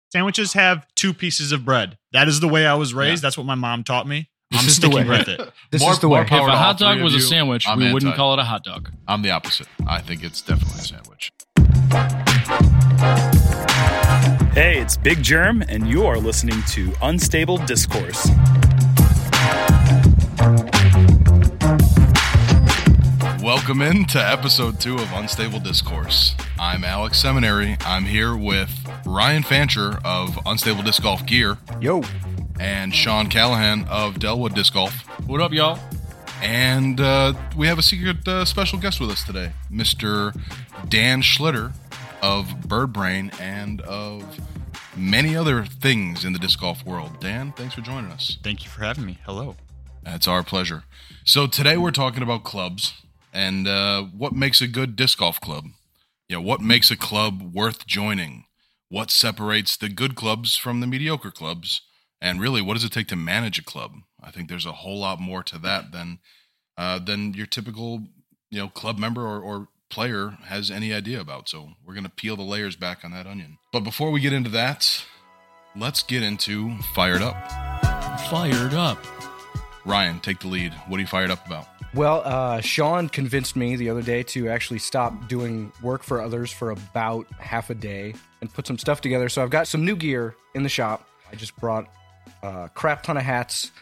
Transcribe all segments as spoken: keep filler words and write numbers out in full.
Sandwiches have two pieces of bread. That is the way I was raised. Yeah. That's what my mom taught me. This I'm is sticking the way. with it. This more, is the way. If a hot dog was a you, sandwich, I'm we anti. wouldn't call it a hot dog. I'm the opposite. I think it's definitely a sandwich. Hey, it's Big Germ, and you are listening to Unstable Discourse. Welcome in to episode two of Unstable Discourse. I'm Alex Seminary. I'm here with Ryan Fancher of Unstable Disc Golf Gear. Yo. And Sean Callahan of Delwood Disc Golf. What up, y'all? And uh, we have a secret uh, special guest with us today, Mister Dan Schlitter of Bird Brain and of many other things in the disc golf world. Dan, thanks for joining us. Thank you for having me. Hello. It's our pleasure. So today we're talking about clubs and uh, what makes a good disc golf club. You know, what makes a club worth joining? What separates the good clubs from the mediocre clubs? And really, what does it take to manage a club? I think there's a whole lot more to that than uh, than your typical, you know, club member or, or player has any idea about. So we're going to peel the layers back on that onion. But before we get into that, let's get into Fired Up. Fired up. Ryan, take the lead. What are you fired up about? Well, uh, Sean convinced me the other day to actually stop doing work for others for about half a day and put some stuff together. So I've got some new gear in the shop. I just brought a crap ton of hats.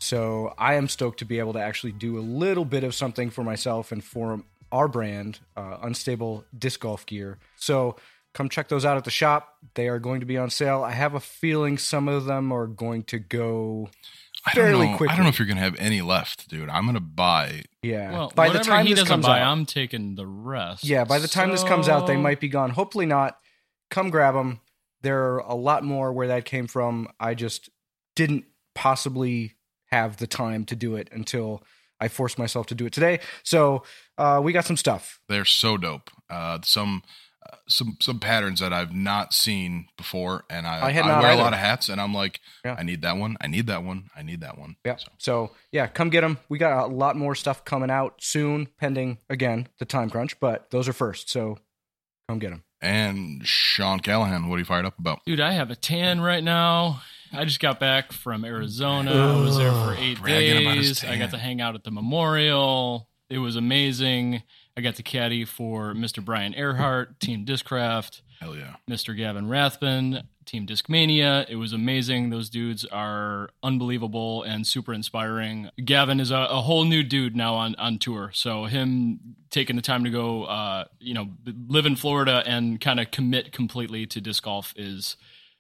So I am stoked to be able to actually do a little bit of something for myself and for our brand, uh, Unstable Disc Golf Gear. So come check those out at the shop. They are going to be on sale. I have a feeling some of them are going to go I don't fairly know. quickly. I don't know if you're going to have any left, dude. I'm going to buy. Yeah. Well, by the whatever time he this doesn't comes buy, out, I'm taking the rest. yeah, by the time so... this comes out, they might be gone. Hopefully not. Come grab them. There are a lot more where that came from. I just didn't possibly have the time to do it until I forced myself to do it today. So uh, we got some stuff. They're so dope. Uh, some uh, some some patterns that I've not seen before, and I, I had I not wear either. a lot of hats, and I'm like, Yeah. I need that one. I need that one. I need that one. Yeah. So, So yeah, come get them. We got a lot more stuff coming out soon, pending again the time crunch. But those are first. So come get them. and Sean Callahan, what are you fired up about? Dude, I have a tan right now. I just got back from Arizona. I was there for eight bragging about his days. I tan. got to hang out at the memorial. It was amazing. I got to caddy for Mister Brian Earhart, Team Discraft, Hell yeah. Mister Gavin Rathbun, Team Discmania. It was amazing. Those dudes are unbelievable and super inspiring. Gavin is a, a whole new dude now on, on tour. So him taking the time to go, uh, you know, live in Florida and kind of commit completely to disc golf is,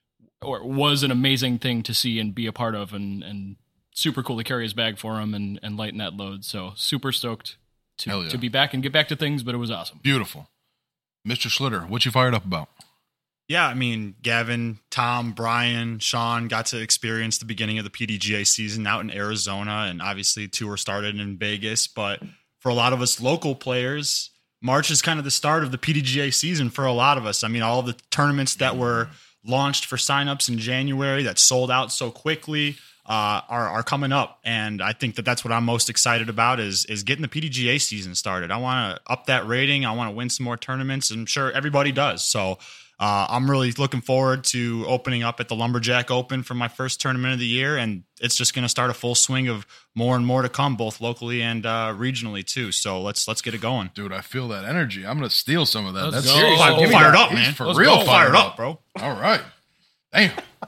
or was an amazing thing to see and be a part of, and, and super cool to carry his bag for him and, and lighten that load. So super stoked Hell to, yeah. to be back and get back to things, but it was awesome. Beautiful. Mister Schlitter, what you fired up about? Yeah, I mean, Gavin, Tom, Brian, Sean got to experience the beginning of the P D G A season out in Arizona, and obviously tour started in Vegas. But for a lot of us local players, March is kind of the start of the P D G A season for a lot of us. I mean, all the tournaments that were launched for signups in January that sold out so quickly uh, are are coming up, and I think that that's what I'm most excited about is is getting the P D G A season started. I want to up that rating. I want to win some more tournaments. I'm sure everybody does. So uh, I'm really looking forward to opening up at the Lumberjack Open for my first tournament of the year, and it's just going to start a full swing of more and more to come, both locally and uh, regionally too. So let's let's get it going. Dude, I feel that energy. I'm going to steal some of that. Let's That's go. serious. Fire- Give me fired that. up, He's man. For Let's real go. fired Fired up, up, bro. All right. Damn.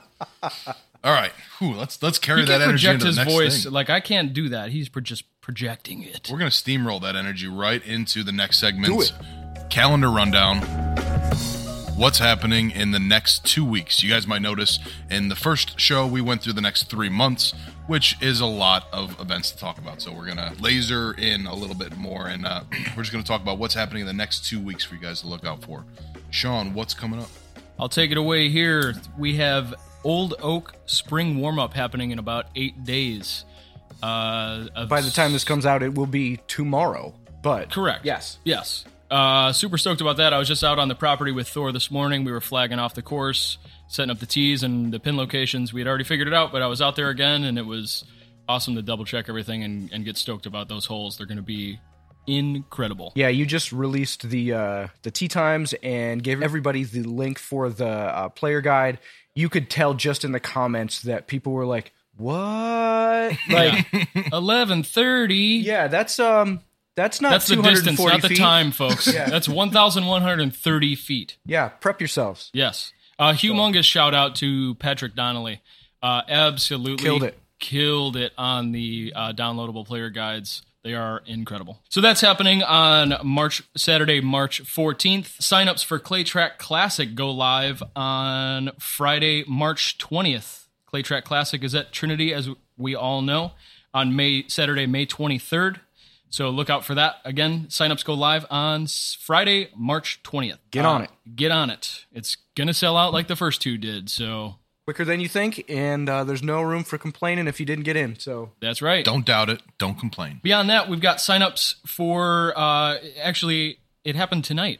All right. Whew, let's let's carry He that can energy project into his the next voice. thing. Like, I can't do that. He's pro- just projecting it. We're going to steamroll that energy right into the next segment. Do it. Calendar rundown. What's happening in the next two weeks? You guys might notice in the first show, we went through the next three months, which is a lot of events to talk about. So we're going to laser in a little bit more, and uh, we're just going to talk about what's happening in the next two weeks for you guys to look out for. Sean, what's coming up? I'll take it away here. We have Old Oak Spring Warm-Up happening in about eight days. Uh, of- By the time this comes out, it will be tomorrow. But Correct. Yes. Yes. Uh, super stoked about that. I was just out on the property with Thor this morning. We were flagging off the course, setting up the tees and the pin locations. We had already figured it out, but I was out there again, and it was awesome to double check everything and, and get stoked about those holes. They're going to be incredible. Yeah, you just released the uh, the tee times and gave everybody the link for the uh, player guide. You could tell just in the comments that people were like, "What?" Like, eleven thirty. yeah, that's um, that's not That's the two hundred distance, forty not the feet. time, folks. Yeah. That's one thousand one hundred thirty feet. Yeah, prep yourselves. Yes. Uh, humongous shout out to Patrick Donnelly. Uh, absolutely Killed it. Killed it on the uh, downloadable player guides. They are incredible. So that's happening on March Saturday, March fourteenth. Signups for Clay Track Classic go live on Friday, March twentieth. Clay Track Classic is at Trinity, as we all know, on May Saturday, May twenty-third. So look out for that. Again, signups go live on s- Friday, March twentieth. Get Uh, on it. Get on it. It's going to sell out like the first two did. So Quicker than you think, and uh, there's no room for complaining if you didn't get in. So that's right. Don't doubt it. Don't complain. Beyond that, we've got signups for, uh, actually, it happened tonight.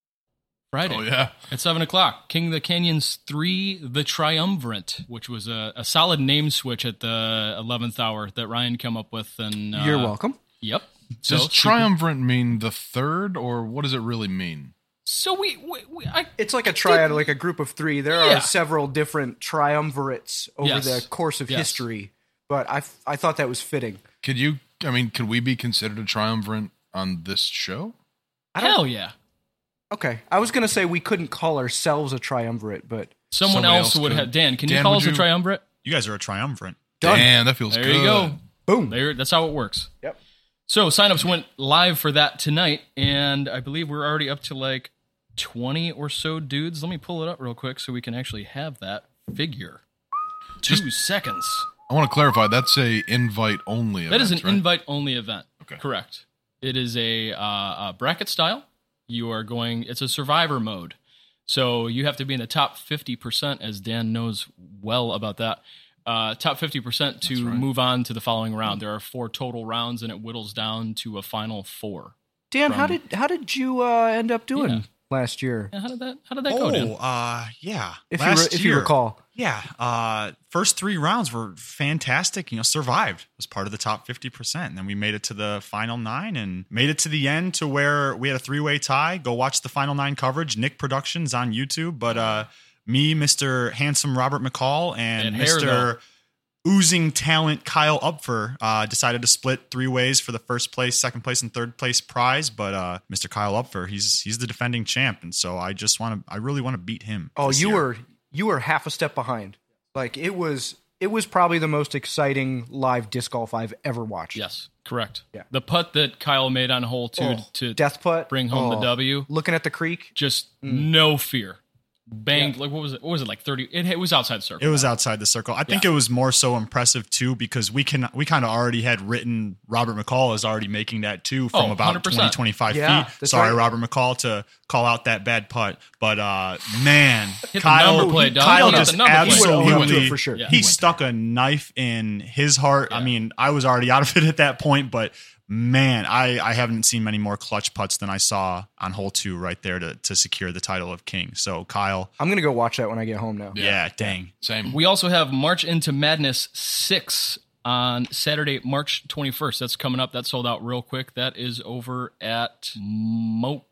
Friday. Oh, yeah. At seven o'clock. King of the Canyons three, The Triumvirate, which was a, a solid name switch at the eleventh hour that Ryan came up with. And uh, you're welcome. Yep. Does So, triumvirate mean the third, or what does it really mean? So we, we, we I, It's like a triad, like a group of three. There Yeah. are several different triumvirates over Yes. the course of Yes. history, but I, I thought that was fitting. Could you, I mean, could we be considered a triumvirate on this show? hell yeah. Okay, I was going to say we couldn't call ourselves a triumvirate, but Someone Somebody else, else would could. have. Dan, can you Dan, call would us a you- triumvirate? You guys are a triumvirate. Done. Damn, that feels There good. you go. boom. There, that's how it works. Yep. So signups went live for that tonight, and I believe we're already up to like twenty or so dudes. Let me pull it up real quick so we can actually have that figure. Two Just- seconds. I want to clarify, that's a invite only event, That is an right? invite-only event. Okay. Correct. It is a, uh, a bracket style. You are going. It's a survivor mode, so you have to be in the top fifty percent, as Dan knows well about that. Uh, top fifty percent to right. move on to the following round. There are four total rounds, and it whittles down to a final four. Dan, how From- did how did you uh, end up doing Yeah. last year? Yeah, how did that? How did that go, Dan? Oh, uh, yeah. If you Last re- if you year- recall, Yeah, uh, first three rounds were fantastic. You know, survived was part of the top fifty percent, and then we made it to the final nine and made it to the end to where we had a three way tie. Go watch the final nine coverage. Nick Productions on YouTube, but uh, me, Mister Handsome Robert McCall, and, And hair, Mister Oozing talent Kyle Upfer uh, decided to split three ways for the first place, second place, and third place prize. But uh, Mister Kyle Upfer, he's he's the defending champ, and so I just want to, I really want to beat him. oh, this you year. were you were half a step behind. Like it was it was probably the most exciting live disc golf I've ever watched. Yes, correct. Yeah. The putt that Kyle made on hole two Oh, to death putt, bring home the Oh, W, Looking at the creek, just Mm. no fear. Banged like what was it? What was it like thirty? It, it was outside the circle. It was outside the circle. I think Yeah. it was more so impressive too because we can we kind of already had written Robert McCall is already making that too from Oh, about one hundred percent. twenty, twenty-five Yeah, feet. that's Sorry, right. Robert McCall, to call out that bad putt, but uh, man, the Kyle, number plate, dog. Kyle Hit the just number plate. He went- he went absolutely to it for sure. Yeah. he, He went stuck a knife in his heart. I Yeah. mean, I was already out of it at that point, but man, I, I haven't seen many more clutch putts than I saw on hole two right there to to secure the title of king. So Kyle, I'm gonna go watch that when I get home now. yeah, dang. Same. We also have March into Madness six on Saturday, March twenty-first. That's coming up. That sold out real quick. That is over at Mokina.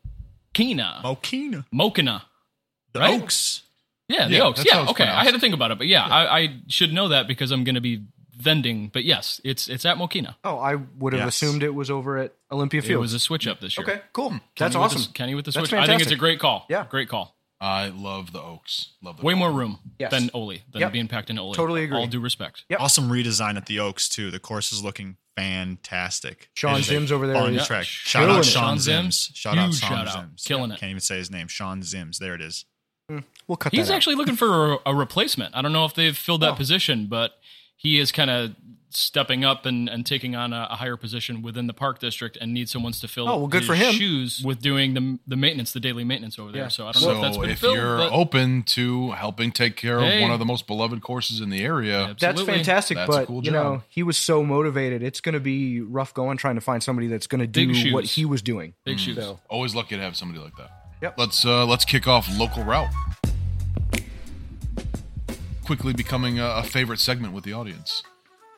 Mokina, Mokina. the Right? Oaks. Yeah, the Yeah, Oaks. that's how Yeah, it's okay. I pronounced. had to think about it, but yeah, I, I should know that because I'm going to be vending. But yes, it's it's at Mokina. Oh, I would have Yes. assumed it was over at Olympia It Field. was a switch up this year. Okay, cool. Kenny That's with awesome. The, Kenny with the That's switch. I think it's a fantastic. great call. Yeah. Great call. I love the Oaks. Love the Way more room Yes. than Oli, than Yep. being packed in Oli. Totally agree. All due respect. Yep. Awesome redesign at the Oaks too. The course is looking fantastic. Sean It is a Zims over there fun is track. killing Shout out it. Sean Sean Zims. Zims. Shout out Huge Sean shout out. Zims. Killing Yeah, it. Can't even say his name. Sean Zims. There it is. We'll cut He's that out. actually looking for a, a replacement. I don't know if they've filled that Oh. position, but he is kind of stepping up and, and taking on a, a higher position within the park district and needs someone to fill Oh, well, good his for him. shoes with doing the the maintenance, the daily maintenance over there. Yeah. So I don't know if that's So been if filled. you're but open to helping take care Hey. of one of the most beloved courses in the area, Absolutely. That's fantastic, That's a but cool you job. know he was so motivated. It's going to be rough going trying to find somebody that's going to Big do shoes. what he was doing. big shoes. So always lucky to have somebody like that. Yep. Let's uh, let's kick off local route. Quickly becoming a, a favorite segment with the audience.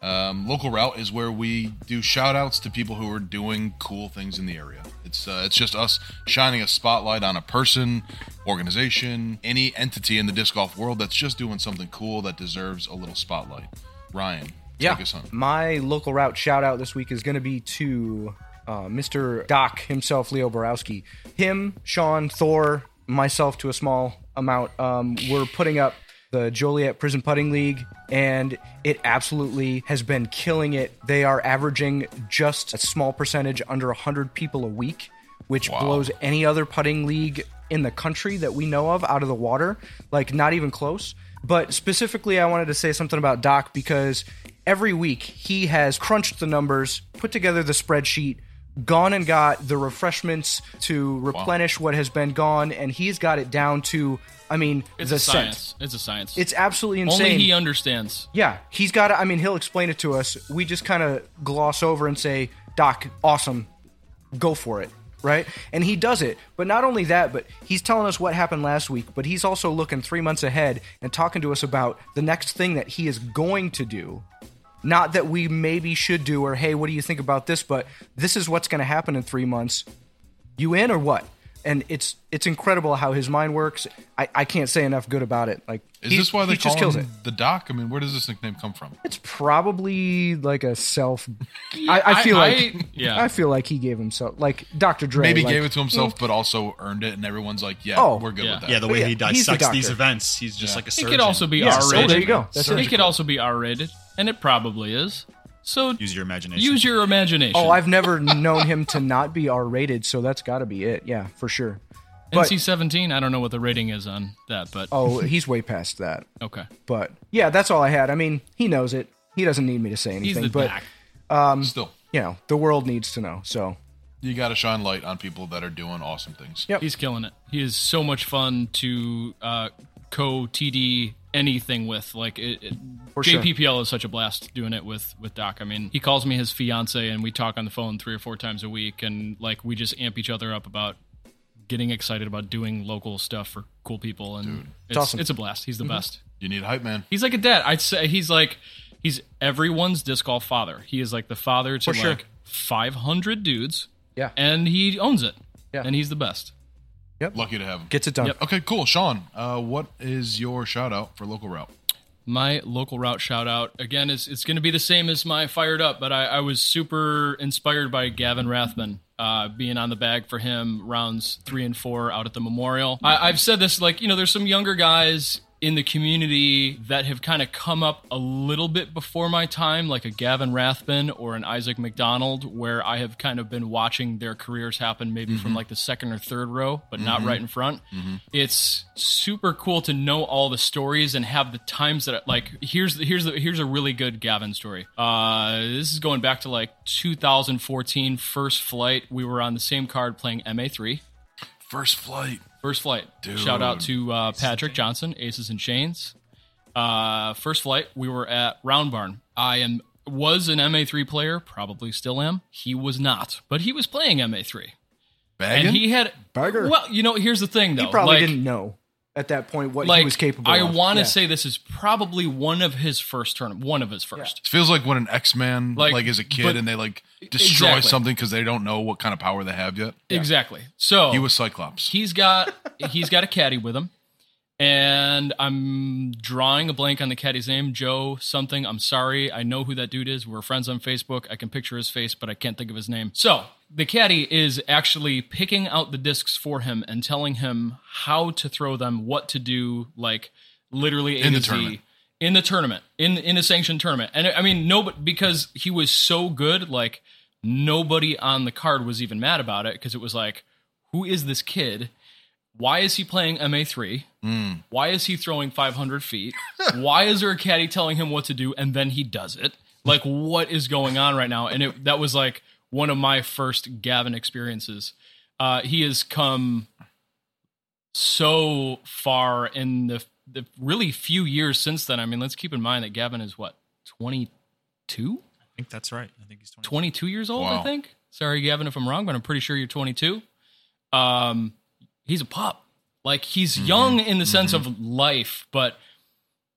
Um, local route is where we do shout outs to people who are doing cool things in the area. It's uh, it's just us shining a spotlight on a person, organization, any entity in the disc golf world that's just doing something cool that deserves a little spotlight. Ryan, take Yeah, us home. my local route shout out this week is going to be to uh, Mister Doc himself, Leo Borowski. Him, Sean, Thor, myself to a small amount. Um, we're putting up the Joliet Prison Putting League, and it absolutely has been killing it. They are averaging just a small percentage, under one hundred people a week, which Wow. blows any other putting league in the country that we know of out of the water. Like, not even close. But specifically, I wanted to say something about Doc because every week he has crunched the numbers, put together the spreadsheet, gone and got the refreshments to replenish what has been gone, and he's got it down to, I mean, It's the a science. cent. It's a science. It's absolutely insane. Only he understands. Yeah, he's got to, I mean, he'll explain it to us. We just kind of gloss over and say, Doc, awesome, go for it, right? And he does it. But not only that, but he's telling us what happened last week, but he's also looking three months ahead and talking to us about the next thing that he is going to do. Not that we maybe should do, or, hey, what do you think about this? But this is what's going to happen in three months. You in or what? And it's it's incredible how his mind works. I, I can't say enough good about it. Like, Is he- this why they he call just kills him it. the Doc? I mean, where does this nickname come from? It's probably like a self. I, I feel I- like I- yeah. I feel like he gave himself, like Doctor Dre. Maybe like, gave it to himself, but also earned it, and everyone's like, yeah, Oh. we're good Yeah. with that. Yeah, the But way yeah, he he's the dissects these doctor. events, he's just Yeah. like a It surgeon. could also be Yeah, so R-rated. there you go. That's It it. could also be R-rated, and it probably is. So Use your imagination. use your imagination. Oh, I've never known him to not be R rated, so that's got to be it. Yeah, for sure. N But C seventeen, I don't know what the rating is on that, but oh, he's way past that. okay. But yeah, that's all I had. I mean, he knows it. He doesn't need me to say He's anything. the but back. Still, you know, the world needs to know. So you got to shine light on people that are doing awesome things. Yep. He's killing it. He is so much fun to uh, co-T D anything with. Like it, it, For sure. J P P L is such a blast doing it with with Doc. I mean, he calls me his fiance, and we talk on the phone three or four times a week, and like we just amp each other up about getting excited about doing local stuff for cool people, and it's, awesome. it's a blast. He's the best. You need a hype man. He's like a dad. I'd say he's like he's everyone's disc golf father. He is like the father to For sure. like five hundred dudes. Yeah. and he owns it. Yeah. and he's the best. Lucky to have him. gets it done. Yep. Okay, cool. Sean, uh, what is your shout out for local route? My local route shout out again is it's going to be the same as my fired up, but I, I was super inspired by Gavin Rathman. Uh, being on the bag for him rounds three and four out at the Memorial. I, I've said this, like, you know, there's some younger guys in the community that have kind of come up a little bit before my time, like a Gavin Rathman or an Isaac McDonald, where I have kind of been watching their careers happen maybe from like the second or third row, but not right in front. It's super cool to know all the stories and have the times that, like, here's the, here's the, here's a really good Gavin story. Uh, this is going back to like two thousand fourteen, first flight. We were on the same card playing M A three. First flight. First flight. Dude. Shout out to uh, Patrick Johnson, Aces and Chains. Uh, first flight, we were at Round Barn. I am was an M A three player, probably still am. He was not, but he was playing M A three. Bagging? And he had Bagger. Well, you know, here's the thing though. He probably like, didn't know at that point what like, he was capable I of. want to Yeah. say this is probably one of his first tournament, one of his first. It feels like when an X-Man like, Like, is a kid but- and they like destroy Exactly. something because they don't know what kind of power they have yet. Exactly. So He was Cyclops. he's got he's got a caddy with him, and I'm drawing a blank on the caddy's name, Joe something. I'm sorry, I know who that dude is. We're friends on Facebook. I can picture his face, but I can't think of his name. So the caddy is actually picking out the discs for him and telling him how to throw them, what to do, like literally A In to the Z. tournament. In the tournament, in in a sanctioned tournament, and I mean, no, because he was so good, like nobody on the card was even mad about it because it was like, who is this kid? Why is he playing M A three? Mm. Why is he throwing five hundred feet? Why is there a caddy telling him what to do and then he does it? Like, what is going on right now? And it, that was like one of my first Gavin experiences. Uh, he has come so far in the the really few years since then. I mean, let's keep in mind that Gavin is what, twenty-two? I think that's right. I think he's twenty. twenty-two years old, Wow. I think. Sorry, Gavin, if I'm wrong, but I'm pretty sure you're twenty-two. Um, he's a pup. Like, he's young in the sense of life, but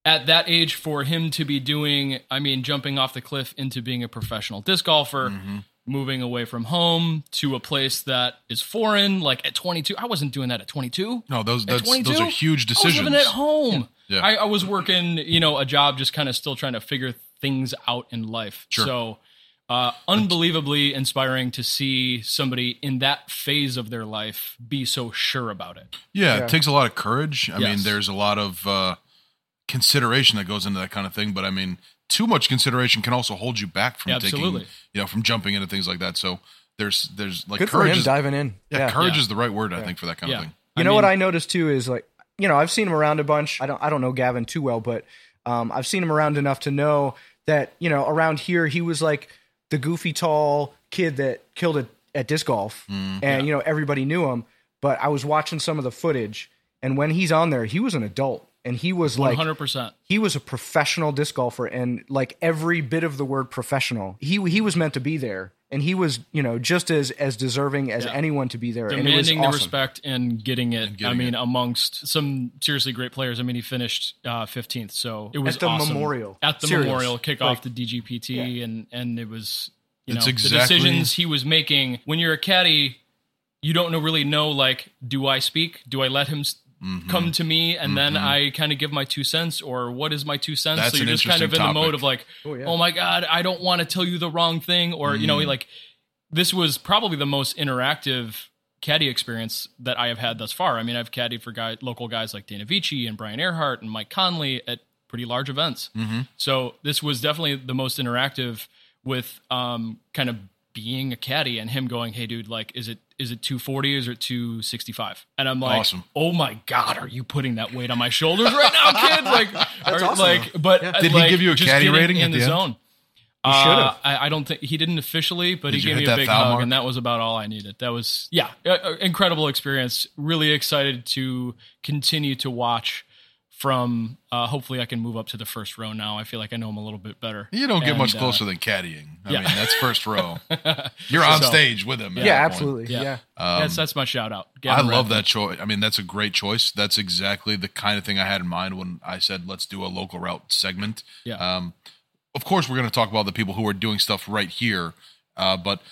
at that age, for him to be doing, I mean, jumping off the cliff into being a professional disc golfer, Mm-hmm. moving away from home to a place that is foreign, like at twenty-two. I wasn't doing that at twenty-two. No, those At that's, those twenty-two, are huge I was decisions. living at home. Yeah. I, I was working, you know, a job, just kind of still trying to figure things out in life. Sure. So, uh, unbelievably inspiring to see somebody in that phase of their life be so sure about it. Yeah, Yeah. it takes a lot of courage. I mean, Yes. there's a lot of uh, consideration that goes into that kind of thing. But I mean, too much consideration can also hold you back from Absolutely. taking, you know, from jumping into things like that. So there's, there's like Good for courage. him Is, diving in. yeah, courage Yeah. is the right word, I think, for that kind Yeah. of thing. You I know mean, what I noticed too is like, you know, I've seen him around a bunch. I don't I don't know Gavin too well, but um, I've seen him around enough to know that, you know, around here he was like the goofy tall kid that killed it at disc golf, and you know everybody knew him. But I was watching some of the footage, and when he's on there, he was an adult, and he was one like hundred percent. he was a professional disc golfer, and like every bit of the word professional, he he was meant to be there, and he was, you know, just as as deserving as Yeah. anyone to be there. and it was Demanding awesome. the respect and getting it. getting I mean, it. amongst some seriously great players. I mean, he finished uh, fifteenth, so it was At the awesome. Memorial. At the Serious. Memorial, kick Like- off the D G P T, Yeah. and and it was, you It's know, exactly- the decisions he was making. When you're a caddy, you don't know, really know, like, do I speak? Do I let him s Mm-hmm. come to me, and then I kind of give my two cents, or what is my two cents? That's so you're an just kind of in interesting the mode topic. of like, Oh, yeah. oh my God, I don't want to tell you the wrong thing, or, you know, Mm. like, this was probably the most interactive caddy experience that I have had thus far. I mean, I've caddied for guy, local guys like Dana Vici and Brian Earhart and Mike Conley at pretty large events. Mm-hmm. So this was definitely the most interactive with um, kind of being a caddy and him going, hey, dude, like, is it is it two forty or is it two sixty-five? And I'm like, Awesome. oh my God, are you putting that weight on my shoulders right now, kid? Like, That's or, awesome. like, but Yeah. uh, Did he like, give you a just caddy getting rating in at the, the end? zone? He Uh, should've. I, I don't think he didn't officially, but Did he you gave hit me a that big foul hug, mark? and that was about all I needed. That was, yeah, uh, uh, incredible experience. Really excited to continue to watch from, uh, hopefully I can move up to the first row now. I feel like I know him a little bit better. You don't get And, much uh, closer than caddying. I yeah. mean, that's first row. You're on So- stage with him. at Yeah, that point. absolutely. Yeah. Yeah. that's, that's my shout out. I Gavin love Radcliffe. that choice. I mean, that's a great choice. That's exactly the kind of thing I had in mind when I said let's do a local route segment. Yeah. Um, of course, we're going to talk about the people who are doing stuff right here, uh, but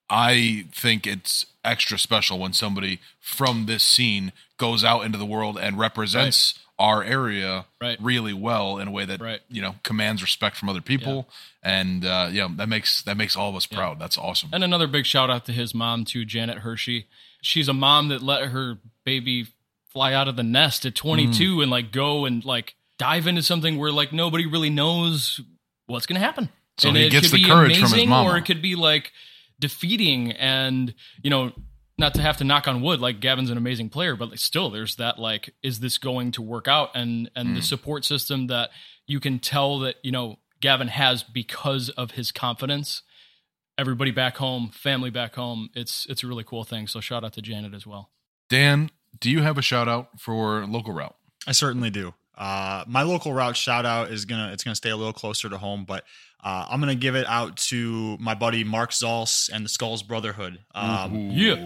I think it's extra special when somebody from this scene goes out into the world and represents our area Right. really well in a way that Right. you know commands respect from other people, and uh, yeah, that makes that makes all of us proud. That's awesome. And another big shout out to his mom too, Janet Hershey. She's a mom that let her baby fly out of the nest at twenty-two Mm. and like go and like dive into something where like nobody really knows what's going to happen. So and he it gets could the be courage from his amazing, mama. or it could be like defeating, and you know, not to have to knock on wood, like Gavin's an amazing player, but like, still there's that like, is this going to work out? And and Mm. the support system that you can tell that, you know, Gavin has because of his confidence. Everybody back home, family back home. It's it's a really cool thing. So shout out to Janet as well. Dan, do you have a shout out for local route? I certainly do. Uh, my local route shout out is gonna it's gonna stay a little closer to home, but uh, I'm gonna give it out to my buddy Mark Zalz and the Skulls Brotherhood. Um, Yeah.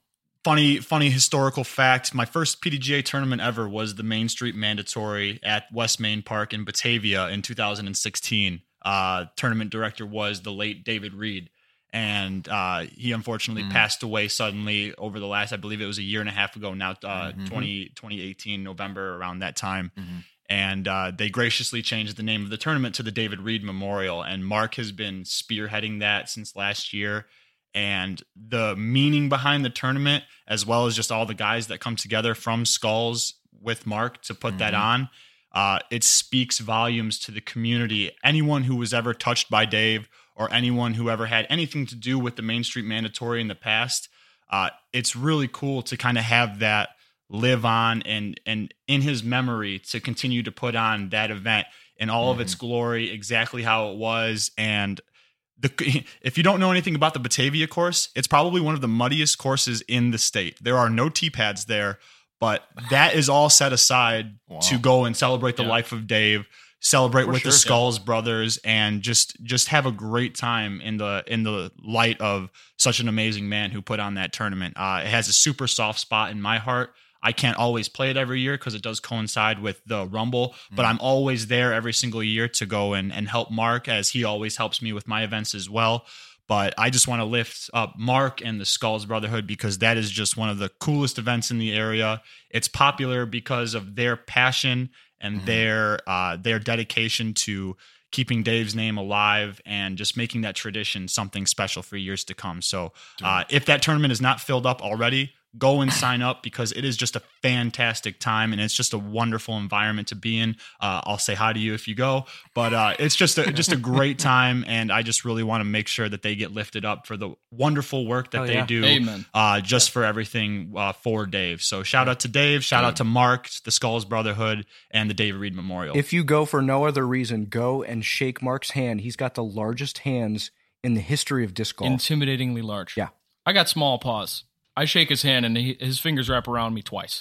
funny funny historical fact, my first P D G A tournament ever was the Main Street Mandatory at West Main Park in Batavia in two thousand sixteen. Uh, tournament director was the late David Reed, and uh, he unfortunately Mm. passed away suddenly over the last, I believe it was a year and a half ago now, uh, Mhm. twenty, twenty eighteen, November, around that time. Mhm. And uh, they graciously changed the name of the tournament to the David Reed Memorial. And Mark has been spearheading that since last year. And the meaning behind the tournament, as well as just all the guys that come together from Skulls with Mark to put that Mhm. on, uh, it speaks volumes to the community. Anyone who was ever touched by Dave, or anyone who ever had anything to do with the Main Street Mandatory in the past, uh, it's really cool to kind of have that live on and and in his memory to continue to put on that event in all of its glory, exactly how it was. And the if you don't know anything about the Batavia course, it's probably one of the muddiest courses in the state. There are no tee pads there, but that is all set aside Wow. to go and celebrate the Yeah. life of Dave, celebrate For with sure. the Skulls brothers, and just just have a great time in the in the light of such an amazing man who put on that tournament. Uh, it has a super soft spot in my heart. I can't always play it every year because it does coincide with the Rumble, mm-hmm. but I'm always there every single year to go and, and help Mark, as he always helps me with my events as well. But I just want to lift up Mark and the Skulls Brotherhood because that is just one of the coolest events in the area. It's popular because of their passion and mm-hmm. their uh, their dedication to keeping Dave's name alive and just making that tradition something special for years to come. So uh, if that tournament is not filled up already, go and sign up because it is just a fantastic time and it's just a wonderful environment to be in. Uh, I'll say hi to you if you go, but uh, it's just a, just a great time. And I just really want to make sure that they get lifted up for the wonderful work that oh, they yeah. do Amen. Uh, just yeah. for everything uh, for Dave. So shout out to Dave, shout Good. out to Mark, the Skulls Brotherhood, and the David Reed Memorial. If you go for no other reason, go and shake Mark's hand. He's got the largest hands in the history of disc golf. Intimidatingly large. Yeah. I got small paws. I shake his hand and he, his fingers wrap around me twice.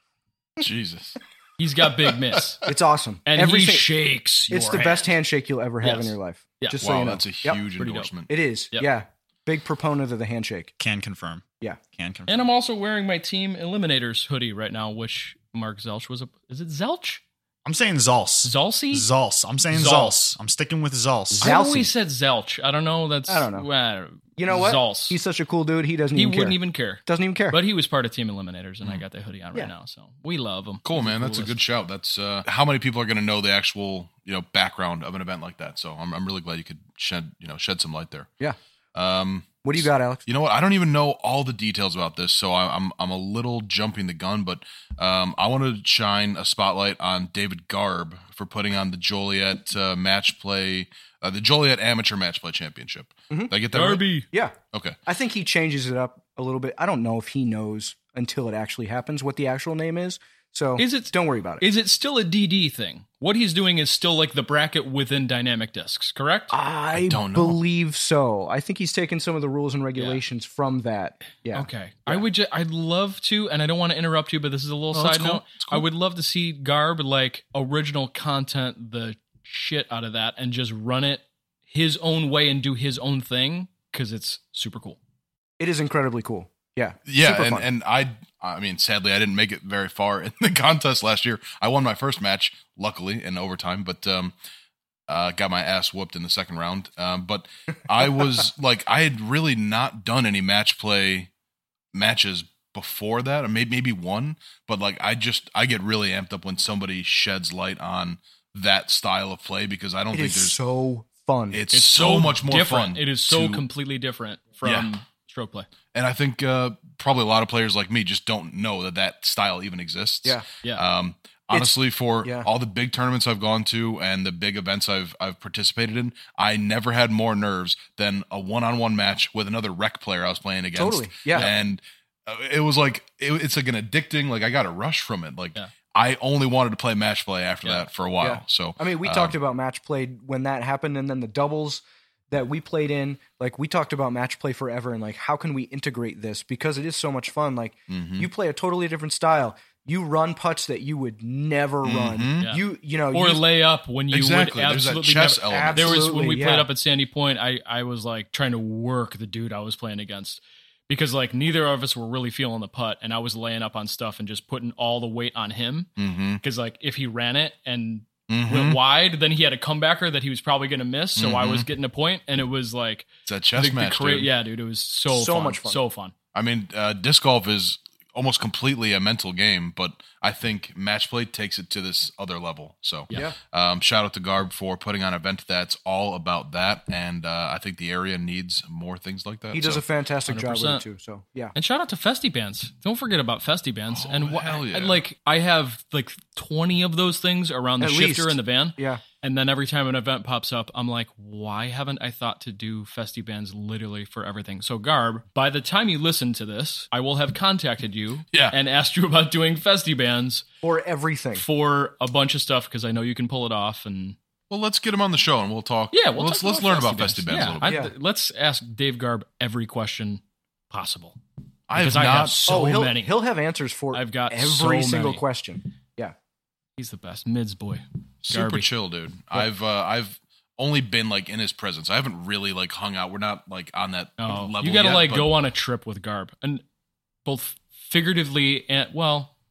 Jesus. He's got big mitts. It's awesome. And Every he sh- shakes your It's the hand. best handshake you'll ever have Yes. in your life. Yeah. Just Wow, so you know. that's a Yep. huge Pretty dope. endorsement. It is. Yep. Yeah. Big proponent of the handshake. Can confirm. Yeah. Can confirm. And I'm also wearing my Team Eliminators hoodie right now, which Mark Zelch was a... Is it Zelch? I'm saying Zals. Zalsi? Zals. I'm saying Zals. Zals. I'm sticking with Zals. Zals. I always said Zelch. I don't know. That's... I don't know. Uh, You know what? Zals. He's such a cool dude. He doesn't He even care. wouldn't even care. Doesn't even care. But he was part of Team Eliminators, and Mm. I got that hoodie on Yeah. right now. So we love him. Cool, He's the man. That's a coolest. good shout. That's uh, how many people are going to know the actual, you know, background of an event like that. So I'm, I'm really glad you could shed, you know, shed some light there. yeah. Um, What do you got, Alex? You know what? I don't even know all the details about this, so I, I'm I'm a little jumping the gun. But um, I want to shine a spotlight on David Garb for putting on the Joliet uh, match play, uh, the Joliet Amateur Match Play Championship. Mhm. Did I get that right? Darby. Yeah. Okay. I think he changes it up a little bit. I don't know if he knows until it actually happens what the actual name is. So Is it- don't worry about it. Is it still a D D thing? What he's doing is still like the bracket within dynamic discs, correct? I, don't know. believe so. I think he's taken some of the rules and regulations from that. Yeah. Okay. I would just, I'd love to, and I don't want to interrupt you, but this is a little No, side it's cool. note. It's cool. I would love to see Garb like original content the shit out of that and just run it his own way and do his own thing because it's super cool. It is incredibly cool. Yeah. Yeah, Super and, fun. and I I mean, sadly, I didn't make it very far in the contest last year. I won my first match, luckily, in overtime, but um, uh, got my ass whooped in the second round. Um, but I was like, I had really not done any match play matches before that, or maybe maybe one. But like, I just I get really amped up when somebody sheds light on that style of play because I don't It think is there's so fun. it's, so, much more different. fun. It is so to- completely different from Yeah. stroke play. And I think uh, probably a lot of players like me just don't know that that style even exists. Yeah. Yeah. Um, honestly, for yeah. all the big tournaments I've gone to and the big events I've I've participated in, I never had more nerves than a one-on-one match with another rec player I was playing against. Totally, yeah. And uh, it was like it, it's like an addicting. Like I got a rush from it. Like Yeah. I only wanted to play match play after Yeah. that for a while. Yeah. So I mean, we um, talked about match play when that happened, and then the doubles that we played in. Like, we talked about match play forever, and like, how can we integrate this because it is so much fun. Like, mhm. you play a totally different style. You run putts that you would never run. Mhm. Yeah. You you know Or you, lay up when you Exactly. would There's that absolutely chess never, element. There was when Absolutely, we played yeah. up at Sandy Point, I, I was like trying to work the dude I was playing against because like neither of us were really feeling the putt, and I was laying up on stuff and just putting all the weight on him Mhm. because like if he ran it and Mhm. went wide, then he had a comebacker that he was probably going to miss. So I was Mhm. getting a point, and it was like It's that chess the- the match, cra- dude. Yeah, dude, it was so So fun, much fun. so fun. I mean, uh, disc golf is almost completely a mental game, but I think match play takes it to this other level. So, Yeah. Yeah. um, shout out to Garb for putting on an event that's all about that, and uh, I think the area needs more things like that. he does so. a fantastic job with it one hundred too. So yeah. And shout out to Festi Bands. Don't forget about Festi Bands. Oh, and wh- hell yeah. I- like I have like twenty of those things around the At shifter least. in the van. Yeah. And then every time an event pops up, I'm like, why haven't I thought to do Festi Bands literally for everything? So Garb, by the time you listen to this, I will have contacted you Yeah. and asked you about doing Festi Bands For everything. for a bunch of stuff because I know you can pull it off. And Well, let's get him on the show and we'll talk. yeah, we'll let's talk let's learn about Festi Festi Bands Yeah, a little bit. I- Yeah. let's ask Dave Garb every question possible. I have Because I not. have so oh, he'll many. he'll have answers for I've got every so single many. question. Yeah. He's the best. Mids boy. Super Garby. chill, dude. I've uh, I've only been like in his presence. I haven't really like hung out. We're not like on that Oh, level. you got to yet, like but go on a trip with Garb, and both figuratively and well,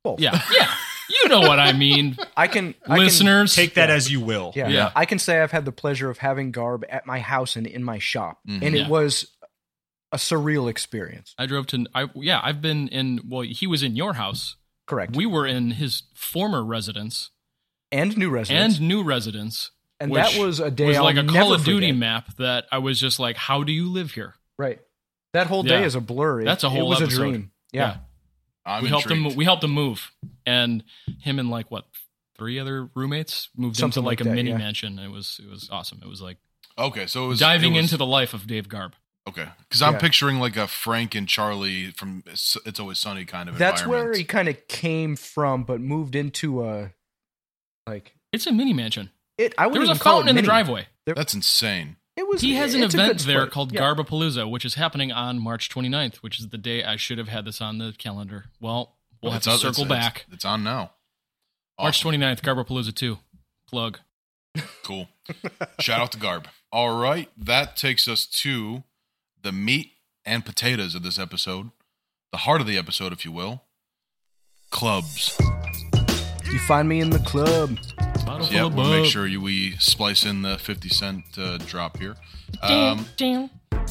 Both. Yeah, yeah. You know what I mean, I can I can- listeners. Take that as you will. Yeah. Yeah. I can say I've had the pleasure of having Garb at my house and in my shop, Mhm. and it Yeah. was a surreal experience. I drove to. I yeah. I've been in. Well, he was in your house. Correct. We were in his former residence and new residents, and new residence. and which that was a day was I'll like a never Call of Duty forget. map that I was just like, how do you live here? Right. That whole day Yeah. is a blur. It- That's a whole It was episode. a dream. Yeah. I'm we helped intrigued. him. We helped him move, and him and like what three other roommates moved Something into like, like a that, mini yeah. mansion. It was it was awesome. It was like Okay, so it was diving it was- into the life of Dave Garb. Okay, because I'm Yeah. picturing like a Frank and Charlie from It's It's Always Sunny kind of That's environment. where he kind of came from, but moved into a like It's a mini mansion. it. I There wouldn't was a even call it fountain in the mini. driveway. That's insane. It was. He has an it's a event good there split. called Yeah. Garbapalooza, which is happening on March twenty-ninth, which is the day I should have had this on the calendar. Well, we'll have It's to on- circle it's- back. It's, it's on now. March Awesome. twenty-ninth, Garbapalooza two. Plug. Cool. Shout out to Garb. All right, that takes us to the meat and potatoes of this episode, the heart of the episode, if you will. Clubs. You find me in the club. Bottle So, full yeah, of we'll make bub. sure you, we splice in the fifty cent uh, drop here. Um, Damn.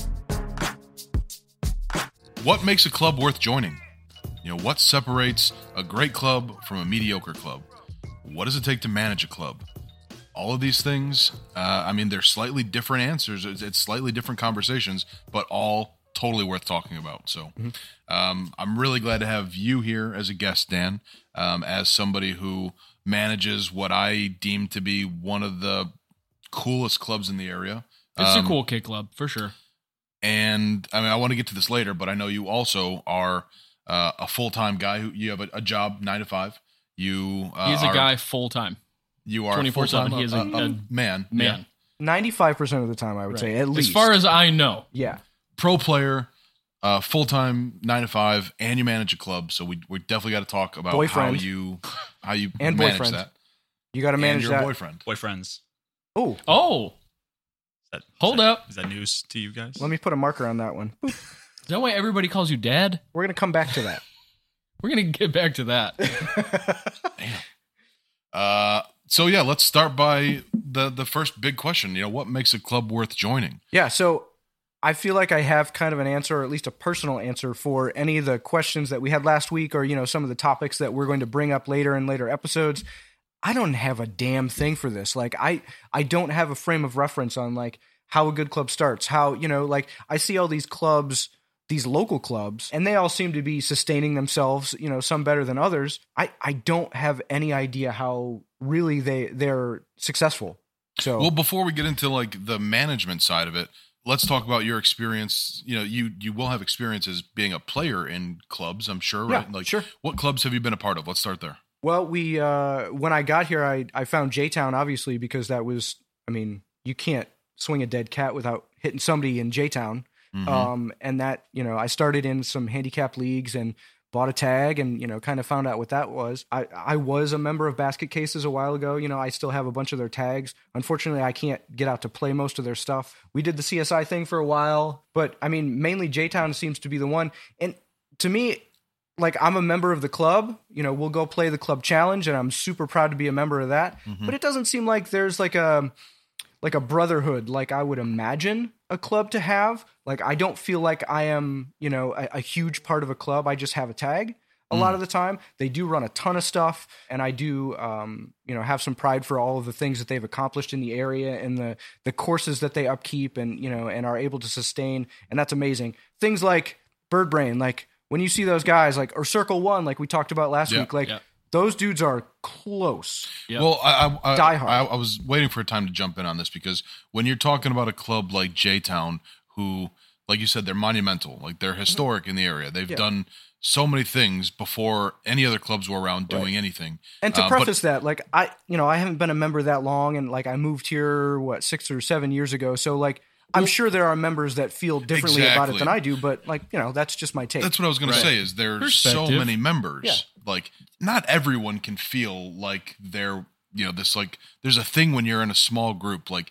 what makes a club worth joining? You know, what separates a great club from a mediocre club? What does it take to manage a club? All of these things, uh, I mean, they're slightly different answers. It's, it's slightly different conversations, but all totally worth talking about. So um, I'm really glad to have you here as a guest, Dan, um, as somebody who manages what I deem to be one of the coolest clubs in the area. It's Um, a cool kid club for sure. And I mean, I want to get to this later, but I know you also are uh, a full time guy who you have a, a job nine to five. You uh, He's a are, guy full time. You are twenty-four seven. full-time, He is a- uh, uh, a man, Man, Ninety-five percent of the time, I would say, at least. as far as I know, yeah, pro player, uh, full time nine to five, and you manage a club. So we we definitely got to talk about Boyfriend. how you how you And manage boyfriend. that. you got to And manage your that. boyfriend. Boyfriends. Oh, oh, Is that, is Hold that- up. Is that news to you guys? let me put a marker on that one. Boop. is that why everybody calls you dad? We're gonna come back to that. We're gonna get back to that. Uh, so yeah, let's start by the the first big question. You know, what makes a club worth joining? Yeah, so I feel like I have kind of an answer, or at least a personal answer, for any of the questions that we had last week, or, you know, some of the topics that we're going to bring up later in later episodes. I don't have a damn thing for this. Like, I, I don't have a frame of reference on, like, how a good club starts. How, you know, like, I see all these clubs, these local clubs, and they all seem to be sustaining themselves, you know, some better than others. I, I don't have any idea how really they, they're successful. So, Well, before we get into like the management side of it, let's talk about your experience. You know, you you will have experiences being a player in clubs, I'm sure, Yeah, right? Like, sure. what clubs have you been a part of? Let's start there. Well, we uh, when I got here, I, I found J-Town, obviously, because that was, I mean, you can't swing a dead cat without hitting somebody in J-Town. Mhm. Um, and that, you know, I started in some handicap leagues and bought a tag and, you know, kind of found out what that was. I, I was a member of Basket Cases a while ago. You know, I still have a bunch of their tags. Unfortunately, I can't get out to play most of their stuff. We did the C S I thing for a while, but I mean, mainly J-Town seems to be the one. And to me, like, I'm a member of the club, you know, we'll go play the club challenge and I'm super proud to be a member of that. But it doesn't seem like there's like a, like a brotherhood, like I would imagine a club to have. Like, I don't feel like I am, you know, a, a huge part of a club. I just have a tag a lot of the time. They do run a ton of stuff, and I do, um, you know, have some pride for all of the things that they've accomplished in the area and the the courses that they upkeep and, you know, and are able to sustain, and that's amazing. Things like Bird Brain, like when you see those guys, like, or Circle One, like we talked about last Yeah, week, like yeah. those dudes are close. Yeah. Well, I, I, I, Die hard. I, I was waiting for a time to jump in on this because when you're talking about a club like J-Town, who, like you said, they're monumental, like they're historic in the area. They've Yeah. done so many things before any other clubs were around doing anything. And to Uh, but- preface that, like, I, you know, I haven't been a member that long, and like I moved here what six or seven years ago. So like, I'm sure there are members that feel differently about it Exactly. than I do. But like, you know, that's just my take. That's what I was going Right. to say. Is there's so Perspective. many members. Yeah. Like, not everyone can feel like they're, you know, this, like, there's a thing when you're in a small group. Like,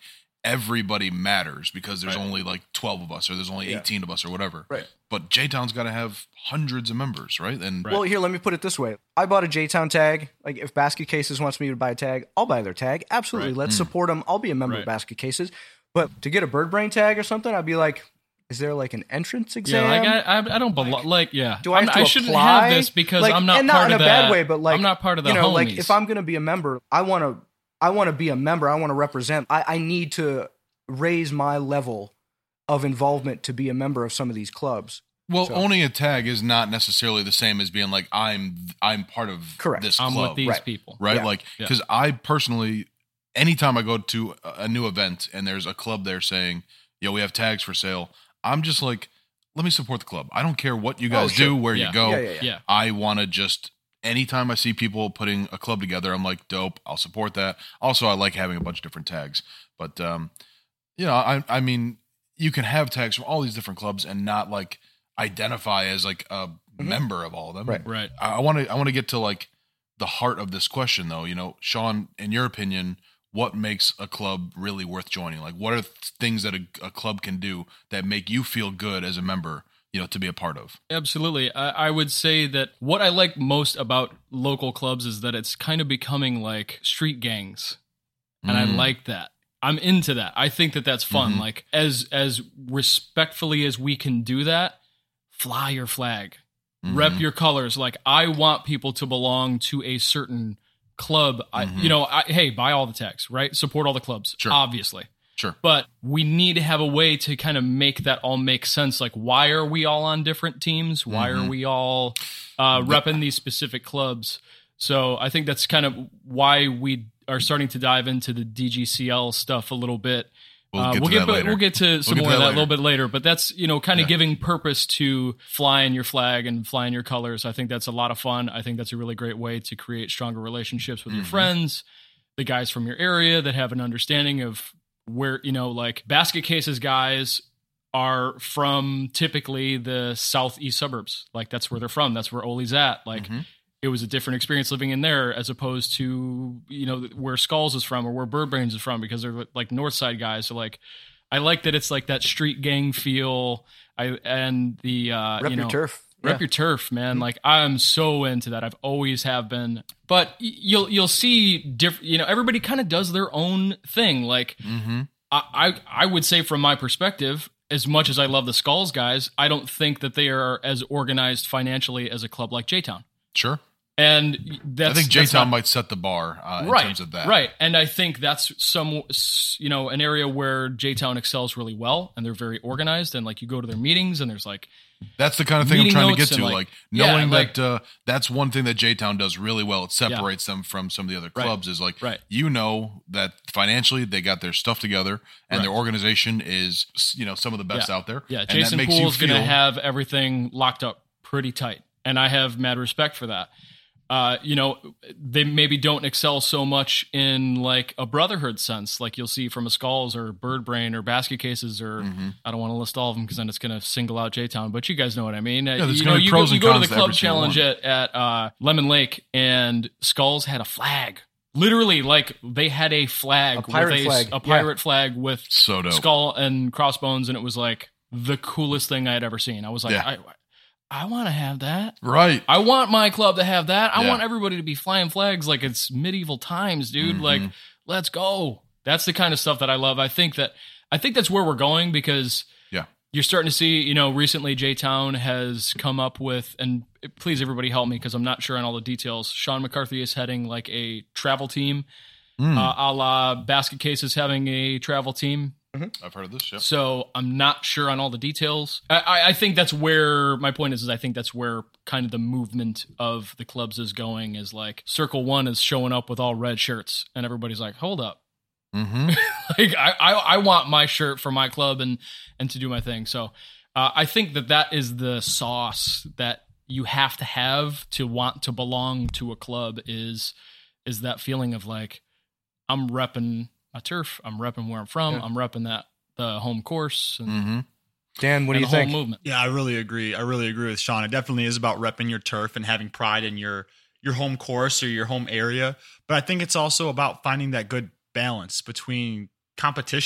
everybody matters because there's Right. only like twelve of us or there's only Yeah. eighteen of us or whatever. Right. But J-Town's got to have hundreds of members, right? And Well, here, let me put it this way. I bought a J-Town tag. Like, if Basket Cases wants me to buy a tag, I'll buy their tag. Absolutely. Right. Let's support them. I'll be a member of Right. Basket Cases. But to get a Bird Brain tag or something, I'd be like, is there like an entrance exam? Yeah, like I, I, I don't belong. Like, yeah, Do I have I'm- to I shouldn't apply? have this because Like, I'm not and part not of in a that. bad way, but like I'm not part of the you know, homies. like if I'm going to be a member, I want to, I want to be a member. I want to represent. I, I need to raise my level of involvement to be a member of some of these clubs. well, So- owning a tag is not necessarily the same as being like I'm I'm part of Correct. this I'm club. with these Right. people. right? Yeah. Like, Yeah. because I personally, anytime I go to a a new event and there's a club there saying, "Yo, we have tags for sale," I'm just like, let me support the club. I don't care what you guys Oh, sure. do, where Yeah. you go. Yeah, yeah, yeah. Yeah, I want to just. Anytime I see people putting a club together, I'm like, dope. I'll support that. Also, I like having a bunch of different tags. But um, you know, I I mean, you can have tags from all these different clubs and not like identify as like a member of all of them. Right. right. I want to I want to get to like the heart of this question though. You know, Sean, in your opinion, what makes a club really worth joining? Like, what are th- things that a, a club can do that make you feel good as a member? You know, to be a part of. Absolutely. I, I would say that what I like most about local clubs is that it's kind of becoming like street gangs. And I Mm. like that. I'm into that. I think that that's fun. Mhm. Like as as respectfully as we can do that, fly your flag. Rep Mhm. your colors. Like I want people to belong to a certain club. I Mhm. you know, I, hey, buy all the tags, right? Support all the clubs. Sure. Obviously. Sure. But we need to have a way to kind of make that all make sense. Like, why are we all on different teams? Why Mhm. are we all uh, repping these specific clubs? So I think that's kind of why we are starting to dive into the D G C L stuff a little bit. We'll Uh, get we'll to get that later. we'll get to some get more to of that that a little later. bit later. But that's, you know, kind of Yeah. giving purpose to flying your flag and flying your colors. I think that's a lot of fun. I think that's a really great way to create stronger relationships with your Mhm. friends, the guys from your area that have an understanding of where, you know, like Basket Cases guys are from typically the southeast suburbs. Like that's where they're from. That's where Oli's at. Like Mhm. it was a different experience living in there as opposed to, you know, where Skulls is from or where Bird Brains is from, because they're like north side guys. So like, I like that it's like that street gang feel. I and the uh, Rep you know, your turf. Rep Yeah. your turf, man. Like I'm so into that. I've always have been. But y- you'll you'll see different. You know, everybody kind of does their own thing. Like Mhm. I, I I would say from my perspective, as much as I love the Skulls guys, I don't think that they are as organized financially as a club like J-Town. Sure. And that's I think that's J-Town not- might set the bar uh, in right, terms of that. Right. And I think that's some, you know, an area where J-Town excels really well and they're very organized. And like you go to their meetings and there's like, That's the kind of thing I'm Meeting trying to notes get and, to. like- Like, yeah, knowing like- that uh, that's one thing that J-Town does really well. It separates them from some of the other Right. clubs is like, Right. you know that financially they got their stuff together and Right. their organization is, you know, some of the best Yeah. out there. yeah, And Jason that makes Pool's you going to feel- have everything locked up pretty tight. And I have mad respect for that. Uh, you know, they maybe don't excel so much in like a brotherhood sense, like you'll see from a Skulls or Bird Brain or Basket Cases, or Mm-hmm. I don't want to list all of them because then it's going to single out J-Town, but you guys know what I mean. Uh, there's you gonna know, be you pros go, you and go to cons the to club every single challenge one. at, at uh, Lemon Lake, and Skulls had a flag. Literally, like they had a flag, A pirate with a, flag, a pirate flag with So dope. skull and crossbones, and it was like the coolest thing I had ever seen. I was like, Yeah. I, I want to have that. Right. I want my club to have that. I Yeah. want everybody to be flying flags like it's medieval times, dude. Mhm. Like, let's go. That's the kind of stuff that I love. I think that I think that's where we're going, because Yeah. you're starting to see, you know, recently J-Town has come up with, and please everybody help me because I'm not sure on all the details. Sean McCarthy is heading like a travel team, Mm. uh, a la Basket Cases having a travel team. I've heard of this. Yep. So I'm not sure on all the details. I- I, I think that's where my point is, is I think that's where kind of the movement of the clubs is going, is like Circle One is showing up with all red shirts and everybody's like, hold up. Mm-hmm. Like I, I, I want my shirt for my club and, and to do my thing. So uh, I think that that is the sauce that you have to have to want to belong to a club, is, is that feeling of like, I'm repping my turf. I'm repping where I'm from. Yeah. I'm repping that the home course and, Mm-hmm. Dan, what do and you the think? whole movement. Yeah, I really agree. I really agree with Sean. It definitely is about repping your turf and having pride in your your home course or your home area. But I think it's also about finding that good balance between competition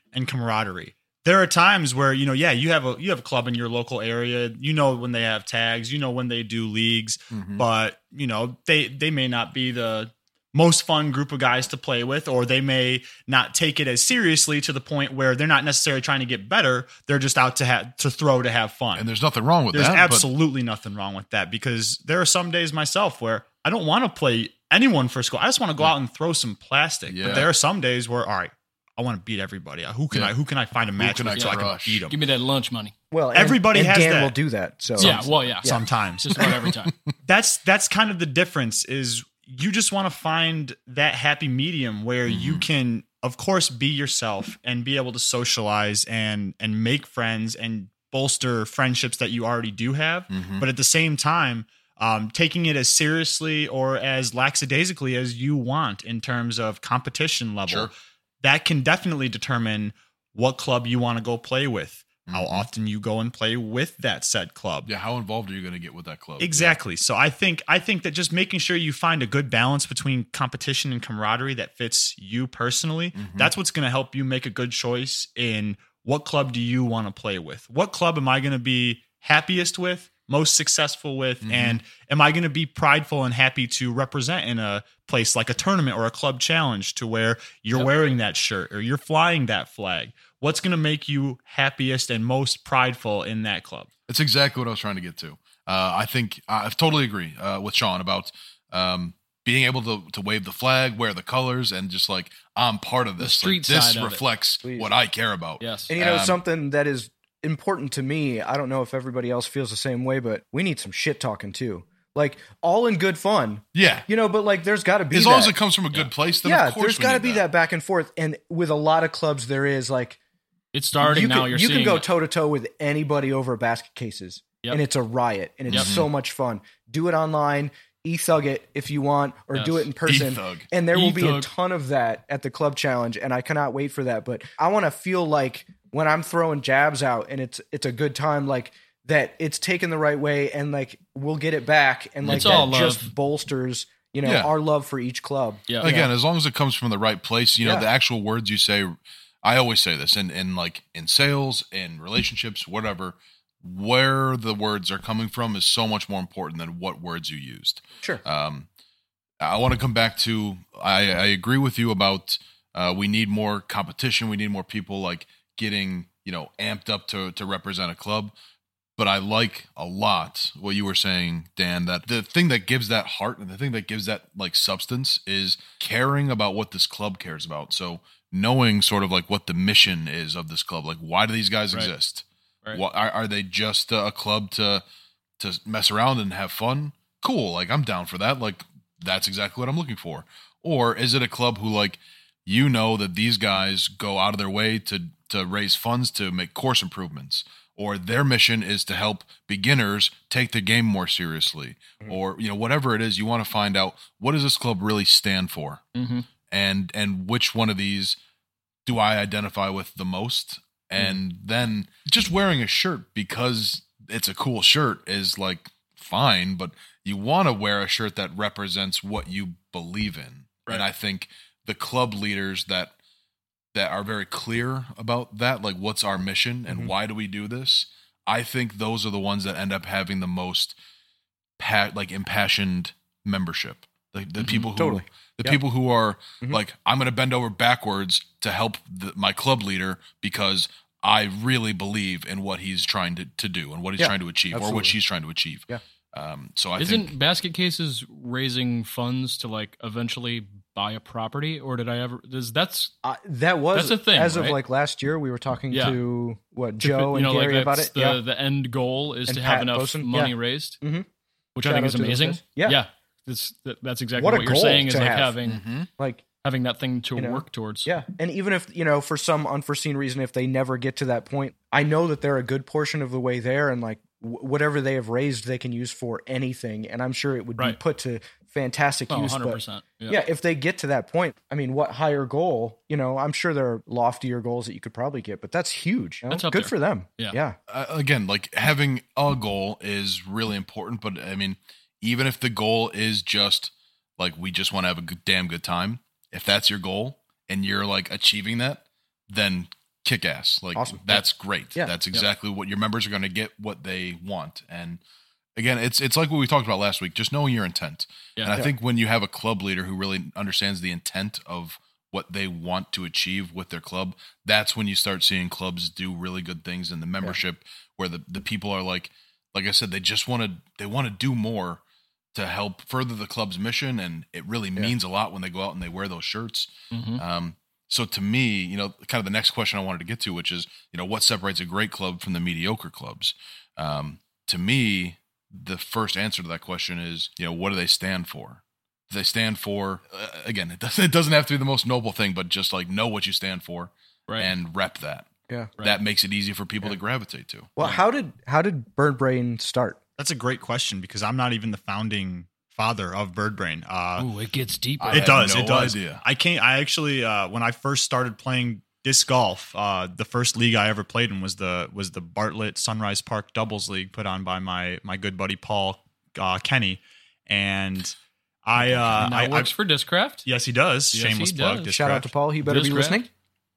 and camaraderie. There are times where, you know, yeah, you have a you have a club in your local area. You know when they have tags, you know when they do leagues, Mhm. but you know they they may not be the most fun group of guys to play with, or they may not take it as seriously to the point where they're not necessarily trying to get better. They're just out to have to throw to have fun. And there's nothing wrong with There's that. but- absolutely nothing wrong with that, because there are some days myself where I don't want to play anyone for school. I just want to go out and throw some plastic. Yeah. But there are some days where, all right, I want to beat everybody. Who can Yeah. I who can I find a match can I with so I can crush? beat them? Give me that lunch money. Well, and, Everybody and has Dan that. will do that. So yeah, well, yeah. Sometimes. Just about every time. that's that's kind of the difference, is you just want to find that happy medium where Mm-hmm. you can, of course, be yourself and be able to socialize and and make friends and bolster friendships that you already do have, Mhm. but at the same time um, taking it as seriously or as lackadaisically as you want in terms of competition level. Sure. That can definitely determine what club you want to go play with, how Mhm. often you go and play with that said club. Yeah, how involved are you going to get with that club? Exactly. So I think I think that just making sure you find a good balance between competition and camaraderie that fits you personally, Mhm. that's what's going to help you make a good choice in what club do you want to play with? What club am I going to be happiest with, most successful with, Mhm. and am I going to be prideful and happy to represent in a place like a tournament or a club challenge to where you're Yep. wearing that shirt or you're flying that flag? What's going to make you happiest and most prideful in that club? That's exactly what I was trying to get to. Uh, I think I totally agree uh, with Sean about um, being able to to wave the flag, wear the colors, and just like I'm part of this. street like, this side of it. reflects Please. what I care about. Yes. And you know, Um, something that is important to me, I don't know if everybody else feels the same way, but we need some shit talking too. Like, all in good fun, Yeah, you know, but like there's got to be as that. long as it comes from a good place, then yeah, of course there's we got to need be that. back and forth. And with a lot of clubs, there is like, It's starting you now. can, You're you seeing can go it. toe to toe with anybody over basket cases, Yep. and it's a riot, and it's Yep. so much fun. Do it online, e-thug it if you want, or Yes. do it in person. E-thug. And there will be a E-thug. ton of that at the club challenge, and I cannot wait for that. But I want to feel like when I'm throwing jabs out and it's it's a good time, like that it's taken the right way, and like we'll get it back, and like It's that all love. just bolsters, you know, Yeah. our love for each club. Yeah. Again, as long as it comes from the right place, you know, Yeah. the actual words you say. I always say this, in in like in sales, in relationships, whatever. Where the words are coming from is so much more important than what words you used. Sure. Um, I want to come back to. I, I agree with you about. Uh, we need more competition. We need more people like getting you know amped up to to represent a club. But I like a lot what you were saying, Dan. That the thing that gives that heart and the thing that gives that like substance is caring about what this club cares about. So knowing sort of like what the mission is of this club. Like, why do these guys Right. exist? Right. What, are, are they just a club to to mess around and have fun? Cool. Like, I'm down for that. Like, that's exactly what I'm looking for. Or is it a club who, like, you know that these guys go out of their way to to raise funds to make course improvements, or their mission is to help beginners take the game more seriously, Mm-hmm. or you know whatever it is, you want to find out what does this club really stand for, Mm-hmm. and and which one of these do I identify with the most, and then just wearing a shirt because it's a cool shirt is like fine, but you want to wear a shirt that represents what you believe in. Right. And I think the club leaders that that are very clear about that, like what's our mission and Mhm. why do we do this, I think those are the ones that end up having the most pa- like impassioned membership. The, the people who Totally. the Yep. people who are Mhm. like, I'm going to bend over backwards to help the, my club leader because I really believe in what he's trying to, to do and what he's Yeah, trying to achieve or what absolutely. she's trying to achieve. Yeah. Um, so I Isn't think Basket Cases raising funds to like eventually buy a property, or did I ever? Does that's Uh, that was That's a thing, as of right? like last year. We were talking Yeah. to what Joe and you know, Gary like about that's it. The, yeah, the end goal is And to Pat have enough Boson, money yeah. raised, Mhm. which I Shout think out is to those amazing. guys. Yeah. yeah. It's, that, that's exactly What what, a you're goal saying is to like have. having Mhm. like having that thing to You know? work towards. yeah, and even if you know for some unforeseen reason, if they never get to that point, I know that they're a good portion of the way there, and like w- whatever they have raised, they can use for anything, and I'm sure it would be Right. put to fantastic Oh, use. one hundred But percent. Yeah. yeah, if they get to that point, I mean, what higher goal? You know, I'm sure there are loftier goals that you could probably get, but that's huge. you know? That's up good there. for them. Yeah. yeah. uh, again, like having a goal is really important, but I mean, even if the goal is just like we just want to have a good, damn good time, if that's your goal and you're like achieving that, then kick ass. Like Awesome. that's great. Yeah. That's exactly what your members are going to get, what they want. And again, it's it's like what we talked about last week, just knowing your intent. Yeah. And I Yeah. think when you have a club leader who really understands the intent of what they want to achieve with their club, that's when you start seeing clubs do really good things in the membership where the, the people are like, like I said, they just want to, they want to do more to help further the club's mission. And it really means a lot when they go out and they wear those shirts. Mhm. Um, so to me, you know, kind of the next question I wanted to get to, which is, you know, what separates a great club from the mediocre clubs? Um, to me, the first answer to that question is, you know, what do they stand for? They stand for, uh, again, it doesn't, it doesn't have to be the most noble thing, but just like know what you stand for Right. and rep that. Yeah. That makes it easy for people to gravitate to. Well, how did how did Bird Brain start? That's a great question because I'm not even the founding father of Bird Brain. Uh, Ooh, it gets deeper. I it had does. no it does. idea. I can't. I actually, uh, when I first started playing disc golf, uh, the first league I ever played in was the was the Bartlett Sunrise Park Doubles League put on by my my good buddy Paul uh, Kenny, and I uh, now I, works I for Discraft. yes he does. Yes, Shameless he plug. does. Disc Shout out Craft. to Paul. He better be Discraft. listening.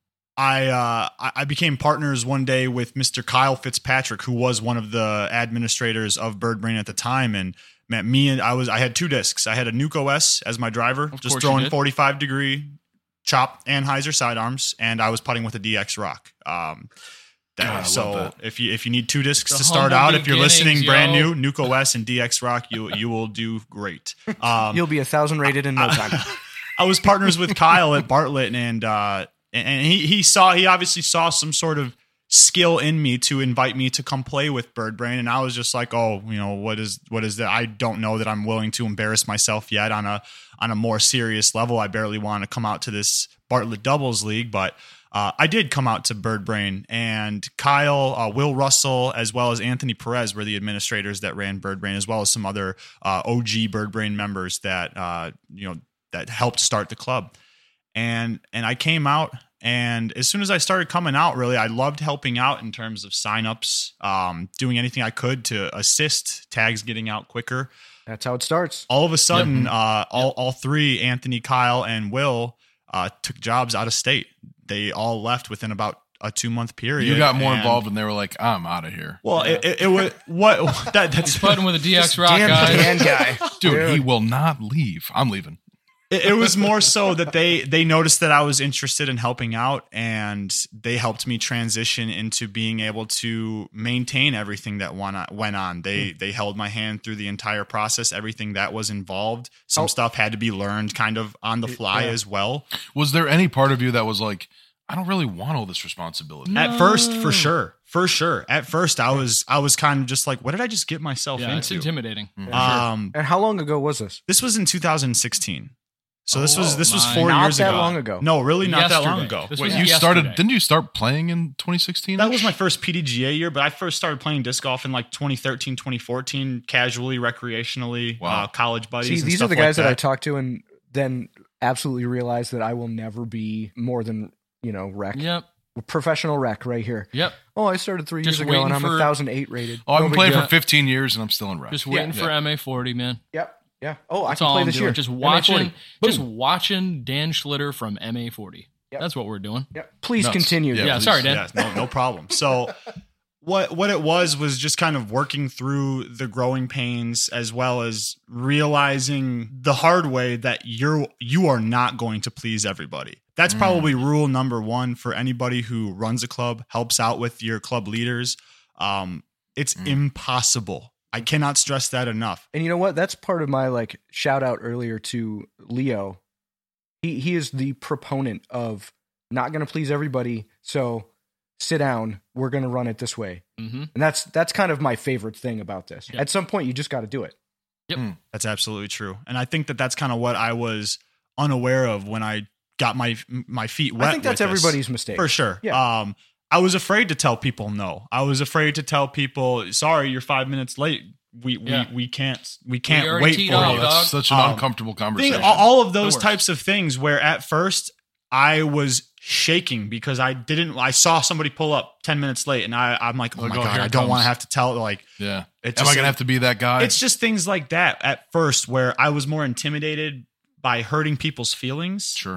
I uh, I I became partners one day with Mister Kyle Fitzpatrick, who was one of the administrators of Bird Brain at the time, and man, me and I was I had two discs. I had a Nuke S as my driver, Of just course you throwing did. forty-five degree chop Anheuser sidearms, and I was putting with a D X Rock. Um, that, God, I so love if you if you need two discs The to start humble out, if you're listening beginnings, brand yo. new, Nuke S and D X Rock, you you will do great. Um, You'll be a thousand rated in no time. I was partners with Kyle at Bartlett, and uh, and he he saw he obviously saw some sort of skill in me to invite me to come play with Bird Brain, and I was just like, oh, you know, what is what is that? I don't know that I'm willing to embarrass myself yet on a on a more serious level. I barely want to come out to this Bartlett Doubles League, but. Uh, I did come out to Bird Brain, and Kyle, uh, Will Russell, as well as Anthony Perez were the administrators that ran Bird Brain, as well as some other uh, O G Bird Brain members that uh, you know that helped start the club. And and I came out, and as soon as I started coming out, really, I loved helping out in terms of signups, um, doing anything I could to assist tags getting out quicker. That's how it starts. All of a sudden, uh, all all three, Anthony, Kyle, and Will, uh, took jobs out of state. They all left within about a two month period. You got more and- involved and they were like, I'm out of here. Well, it, it, it was what that that's Putting with a D X Rock Dan, guy. Dan guy. Dude, he will not leave. I'm leaving. it, it was more so that they they noticed that I was interested in helping out, and they helped me transition into being able to maintain everything that went on. Went on. They they held my hand through the entire process, everything that was involved. Some Oh. stuff had to be learned kind of on the fly Yeah. as well. Was there any part of you that was like, I don't really want all this responsibility? At first, for sure, for sure. At first, I was I was kind of just like, what did I just get myself Yeah, it's into? intimidating. Mm-hmm. For sure. Um, And how long ago was this? this was in two thousand sixteen. So this Oh, was this was my. four Not years that ago. long ago. No, really not that long Yesterday. ago. This Wait, was you yesterday. started, didn't you start playing in twenty sixteen? That was my first P D G A year, but I first started playing disc golf in like twenty thirteen, twenty fourteen, casually, recreationally, Wow. uh, college buddies. See, and these are stuff the like guys that. I talk to and then absolutely realize that I will never be more than, you know, rec. Yep. Professional rec right here. Yep. Oh, I started three Just years ago and waiting I'm for- one thousand eight rated. Oh, I've No been big playing deal. for fifteen years and I'm still in rec. Just waiting for M A forty, man. Yep. Yeah. Oh, I That's can all play I'm this doing. year. Just M A watching, forty. just Boom. watching Dan Schlitter from M A forty. Yep. That's what we're doing. Yep. Please Nuts. continue. Yeah, Yeah, please. sorry, Dan. Yes, no, no problem. So what what it was was just kind of working through the growing pains, as well as realizing the hard way that you're you are not going to please everybody. That's probably rule number one for anybody who runs a club, helps out with your club leaders. Um, it's impossible. I cannot stress that enough. And you know what? That's part of my like shout out earlier to Leo. He he is the proponent of not going to please everybody. So sit down. We're going to run it this way. Mm-hmm. And that's that's kind of my favorite thing about this. Yeah. At some point, you just got to do it. That's absolutely true. And I think that that's kind of what I was unaware of when I got my my feet wet. I think that's with this. everybody's mistake. For sure. Yeah. Um, I was afraid to tell people no. I was afraid to tell people, sorry, you're five minutes late. We Yeah. we, we can't we can't already wait teed for off, you. Oh, that's dog. such an Um, uncomfortable Thing- conversation. all, all of those worst. types of things where at first I was shaking because I didn't I saw somebody pull up ten minutes late and I I'm like, oh Like, my oh, God, here I it don't want to comes. have to tell like yeah. it's Am just I going to have to be that guy? it's just things like that at first where I was more intimidated by hurting people's feelings Sure.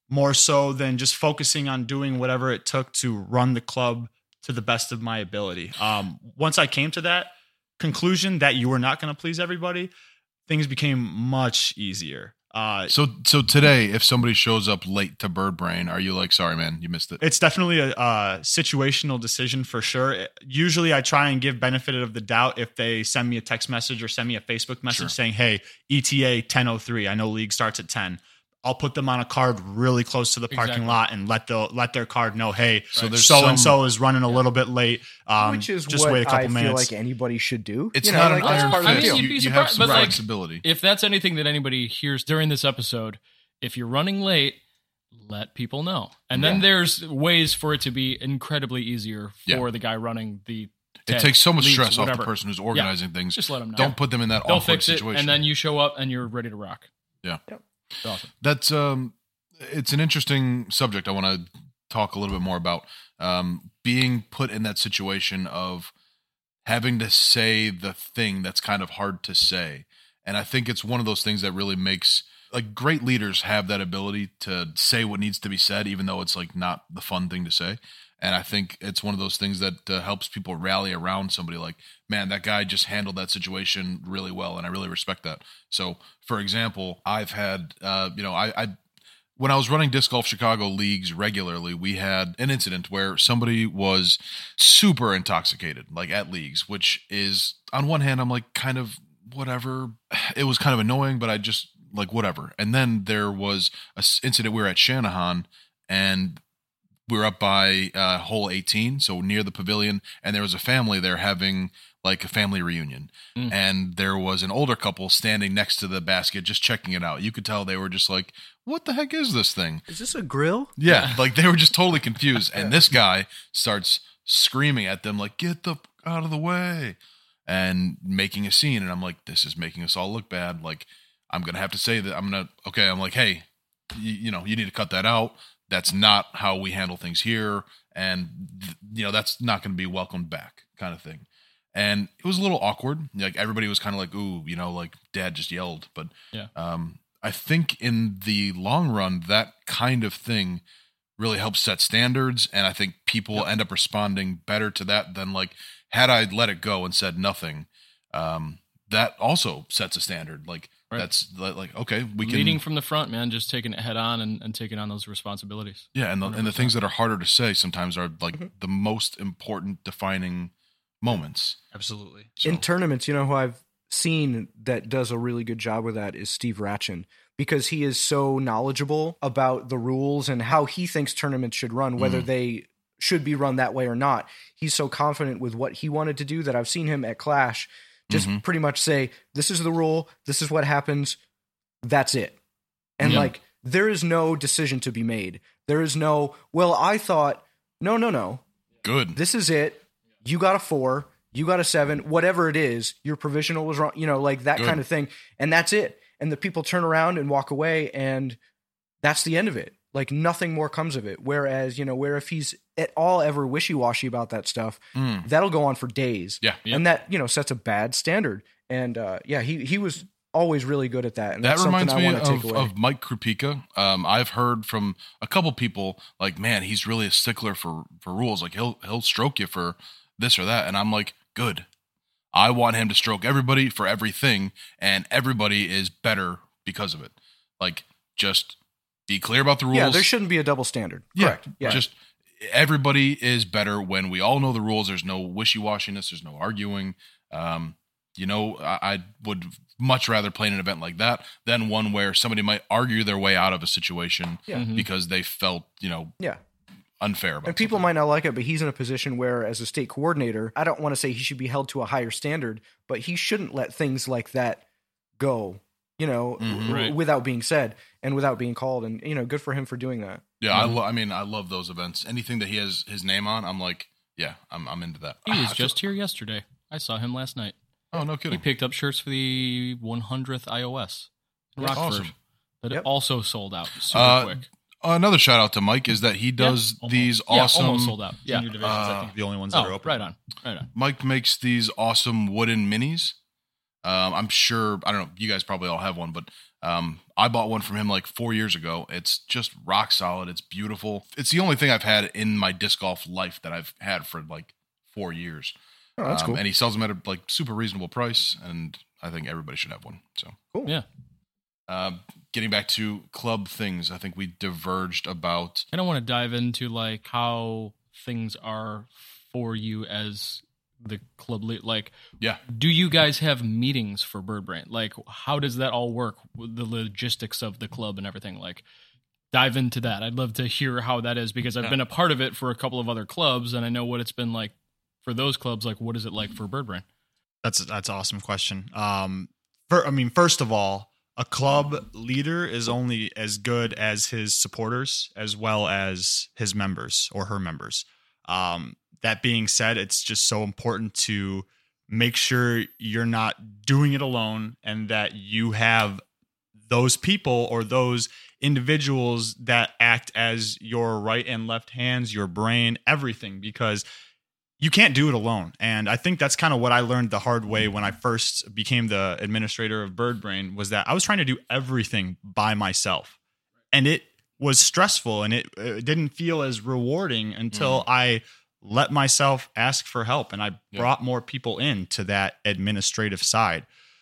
more so than just focusing on doing whatever it took to run the club to the best of my ability. Um, once I came to that conclusion that you were not going to please everybody, things became much easier. Uh, So so today, if somebody shows up late to Bird Brain, are you like, sorry, man, you missed it? It's definitely a, a situational decision for sure. Usually I try and give benefit of the doubt if they send me a text message or send me a Facebook message Sure. saying, hey, E T A ten oh three, I know league starts at ten. I'll put them on a card really close to the parking Exactly. lot and let the let their card know, hey, So so there's so and so some- is running a little bit late. Um, Which is just what wait a couple I minutes. feel like anybody should do. It's You know, not like, an that's iron part of the fist. I mean, deal. you'd be You, you have surprised, some but, like, flexibility. If that's anything that anybody hears during this episode, if you're running late, let people know. And then Yeah. there's ways for it to be incredibly easier for Yeah. the guy running the it tent, takes so much leagues, stress off whatever. the person who's organizing things. Just let them know. Don't put them in that They'll awkward fix it, situation. and then you show up and you're ready to rock. Yeah. Yep. It's awesome. That's um, it's an interesting subject. I want to talk a little bit more about um, being put in that situation of having to say the thing that's kind of hard to say, and I think it's one of those things that really makes like great leaders have that ability to say what needs to be said, even though it's like not the fun thing to say. And I think it's one of those things that uh, helps people rally around somebody like, man, that guy just handled that situation really well. And I really respect that. So for example, I've had, uh, you know, I, I, when I was running Disc Golf Chicago leagues regularly, we had an incident where somebody was super intoxicated, like at leagues, which is on one hand, I'm like kind of whatever. It was kind of annoying, but I just like whatever. And then there was a s- incident. We were at Shanahan and we were up by uh, hole eighteen, so near the pavilion, and there was a family there having like a family reunion. Mm. And there was an older couple standing next to the basket just checking it out. You could tell they were just like, what the heck is this thing? Is this a grill? Yeah, like they were just totally confused. And this guy starts screaming at them like, get the f- out of the way, and making a scene. And I'm like, this is making us all look bad. Like, I'm going to have to say that I'm going to, okay, I'm like, hey, you, you know, you need to cut that out. That's not how we handle things here. And, th- you know, that's not going to be welcomed back kind of thing. And it was a little awkward. Like everybody was kind of like, ooh, you know, like dad just yelled. But Yeah. um, I think in the long run, that kind of thing really helps set standards. And I think people end up responding better to that than like, had I let it go and said nothing, um, that also sets a standard. Like, Right. that's li- like, okay, we can Leading from the front, man, just taking it head on and, and taking on those responsibilities. yeah, and the, and the things that are harder to say sometimes are like the most important defining moments. Absolutely. So, In tournaments, you know who I've seen that does a really good job with that is Steve Ratchin, because he is so knowledgeable about the rules and how he thinks tournaments should run, whether Mhm. they should be run that way or not. He's so confident with what he wanted to do that I've seen him at Clash just Mhm. pretty much say, this is the rule, this is what happens, that's it. And Yeah. like, there is no decision to be made. There is no, well, I thought, no, no, no. good. This is it. You got a four, you got a seven, whatever it is, your provisional was wrong, you know, like that Good. kind of thing. And that's it. And the people turn around and walk away, and that's the end of it. Like nothing more comes of it. Whereas, you know, where if he's at all ever wishy-washy about that stuff, Mm. that'll go on for days. Yeah. Yep. And that, you know, sets a bad standard. And uh, yeah, he he was always really good at that. And That that's reminds something me I want to take of, away. of Mike Krupika. Um, I've heard from a couple people like, man, he's really a stickler for, for rules. Like he'll he'll stroke you for this or that, and I'm like, good. I want him to stroke everybody for everything, and everybody is better because of it. Like, just be clear about the rules. Yeah, there shouldn't be a double standard. Yeah, Correct. Yeah. just everybody is better when we all know the rules. There's no wishy-washiness. There's no arguing. Um, you know, I, I would much rather play in an event like that than one where somebody might argue their way out of a situation Yeah. Mhm. because they felt, you know, yeah. unfair about And people something. might not like it, but he's in a position where, as a state coordinator, I don't want to say he should be held to a higher standard, but he shouldn't let things like that go, you know, Mhm. w- Right. without being said and without being called. And, you know, good for him for doing that. Yeah, I, lo- I mean, I love those events. Anything that he has his name on, I'm like, yeah, I'm I'm into that. He Ah, I was feel- just here yesterday. I saw him last night. oh no He kidding. picked up shirts for the one hundredth iOS in That's Rockford. awesome. But Yep. it also sold out super Uh, quick. Another shout out to Mike is that he does Yeah, almost. these Yeah, awesome. almost sold out. Yeah. Junior divisions, I Uh, think, the only ones that are Oh, open. right on. Right on. Mike makes these awesome wooden minis. Um, I'm sure, I don't know, you guys probably all have one, but Um, I bought one from him like four years ago. It's just rock solid. It's beautiful. It's the only thing I've had in my disc golf life that I've had for like four years. Oh, that's um, cool. And he sells them at a like super reasonable price, and I think everybody should have one. So Cool. Yeah. Uh, getting back to club things, I think we diverged about. I don't want to dive into like how things are for you as the club lead. Like, Yeah. do you guys have meetings for Bird Brain? Like, how does that all work with the logistics of the club and everything? Like, dive into that. I'd love to hear how that is, because I've Yeah. been a part of it for a couple of other clubs, and I know what it's been like for those clubs. Like, what is it like for Bird Brain? That's that's an awesome question. Um, for, I mean, first of all, a club leader is only as good as his supporters as well as his members or her members. Um, that being said, it's just so important to make sure you're not doing it alone, and that you have those people or those individuals that act as your right and left hands, your brain, everything, because you can't do it alone. And I think that's kind of what I learned the hard way when I first became the administrator of Bird Brain, was that I was trying to do everything by myself. And it was stressful, and it, it didn't feel as rewarding until Mm-hmm. I let myself ask for help, and I Yeah. brought more people into that administrative side.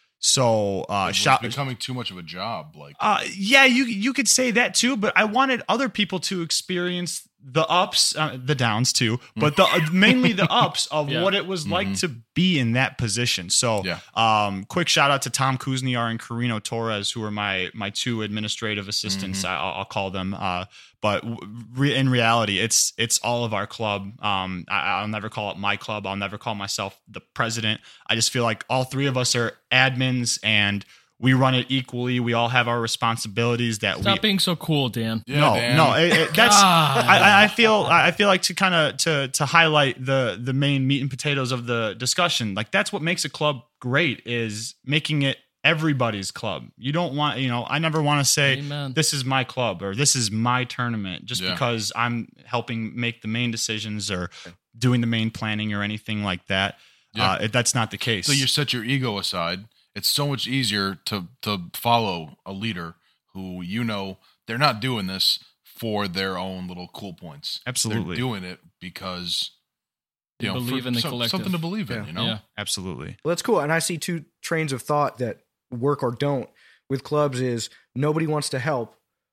So uh, It was shout, becoming too much of a job. Like, uh, yeah, you you could say that too, but I wanted other people to experience the ups, uh, the downs too, but the uh, mainly the ups of Yeah. what it was like to be in that position. So, Yeah. um, quick shout out to Tom Kuzniar and Carino Torres, who are my my two administrative assistants. I, I'll, I'll call them. Uh, but re- in reality, it's it's all of our club. Um, I, I'll never call it my club. I'll never call myself the president. I just feel like all three of us are admins, and we run it equally. We all have our responsibilities that Stop we being so cool, Dan. yeah, no, Dan. no, it, it- that's. God. I, I feel. I feel like to kind of to to highlight the the main meat and potatoes of the discussion. Like, that's what makes a club great, is making it everybody's club. You don't want, you know, I never want to say Amen. this is my club or this is my tournament just Yeah. because I'm helping make the main decisions or doing the main planning or anything like that. Yeah. Uh, it, that's not the case. So you set your ego aside. It's so much easier to to follow a leader who, you know, they're not doing this for their own little cool points. Absolutely. They're doing it because They you know, believe for in the some- collective. something to believe in, Yeah. you know? Yeah. Absolutely. Well, that's cool. And I see two trains of thought that work or don't with clubs is nobody wants to help,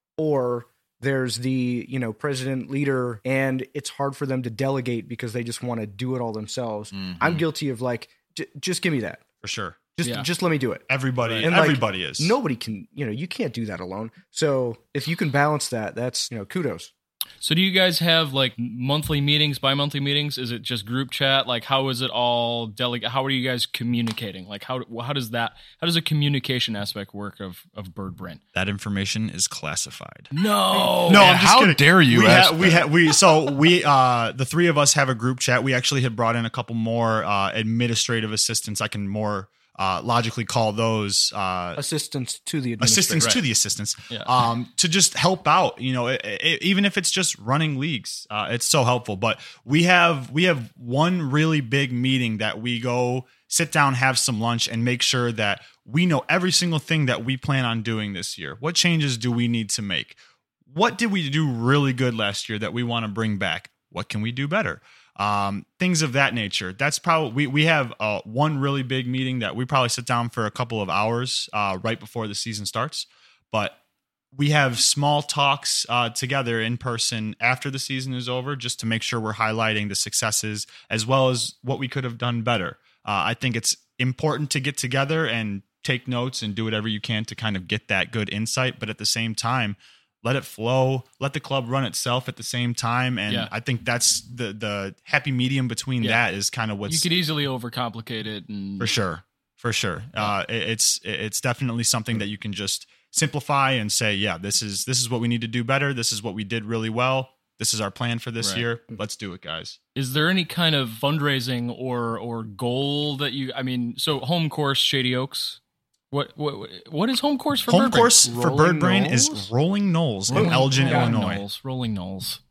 or there's the, you know, president leader, and it's hard for them to delegate because they just want to do it all themselves. Mhm. I'm guilty of like, j- just give me that. For sure. Just, Yeah. just let me do it. Everybody, And, like, everybody is. Nobody can, you know, you can't do that alone. So if you can balance that, that's, you know, kudos. So do you guys have like monthly meetings, bi-monthly meetings? Is it just group chat? Like, how is it all delegate? How are you guys communicating? Like, how how does that, how does the communication aspect work of, of Bird Brain? That information is classified. No. No, Man, I'm just how kidding. dare you We ask ha- we that? ha- we so we uh the three of us have a group chat. We actually had brought in a couple more uh administrative assistants. I can more uh logically call those uh Assistance to the assistants administrator. to the assistants Yeah. um to just help out, you know, it, it, even if it's just running leagues. Uh it's so helpful. But we have we have one really big meeting that we go sit down, have some lunch, and make sure that we know every single thing that we plan on doing this year. What changes do we need to make? What did we do really good last year that we want to bring back? What can we do better? Um, things of that nature. That's probably, we, we have uh, one really big meeting that we probably sit down for a couple of hours uh, right before the season starts. But we have small talks uh, together in person after the season is over, just to make sure we're highlighting the successes as well as what we could have done better. Uh, I think it's important to get together and take notes and do whatever you can to kind of get that good insight. But at the same time, let it flow, let the club run itself at the same time. And Yeah. I think that's the the happy medium between Yeah. that is kind of what's You could easily overcomplicate it. And for sure. For sure. Uh, it- it's it's definitely something that you can just simplify and say, yeah, this is this is what we need to do better. This is what we did really well. This is our plan for this Right. year. Let's do it, guys. Is there any kind of fundraising or or goal that you? I mean, so home course Shady Oaks. What what what is home course for Home Bird Brain? course for Rolling Bird Brain Knolls? is Rolling Knolls in Rolling- Elgin, yeah, Illinois. Knolls, Rolling Knolls.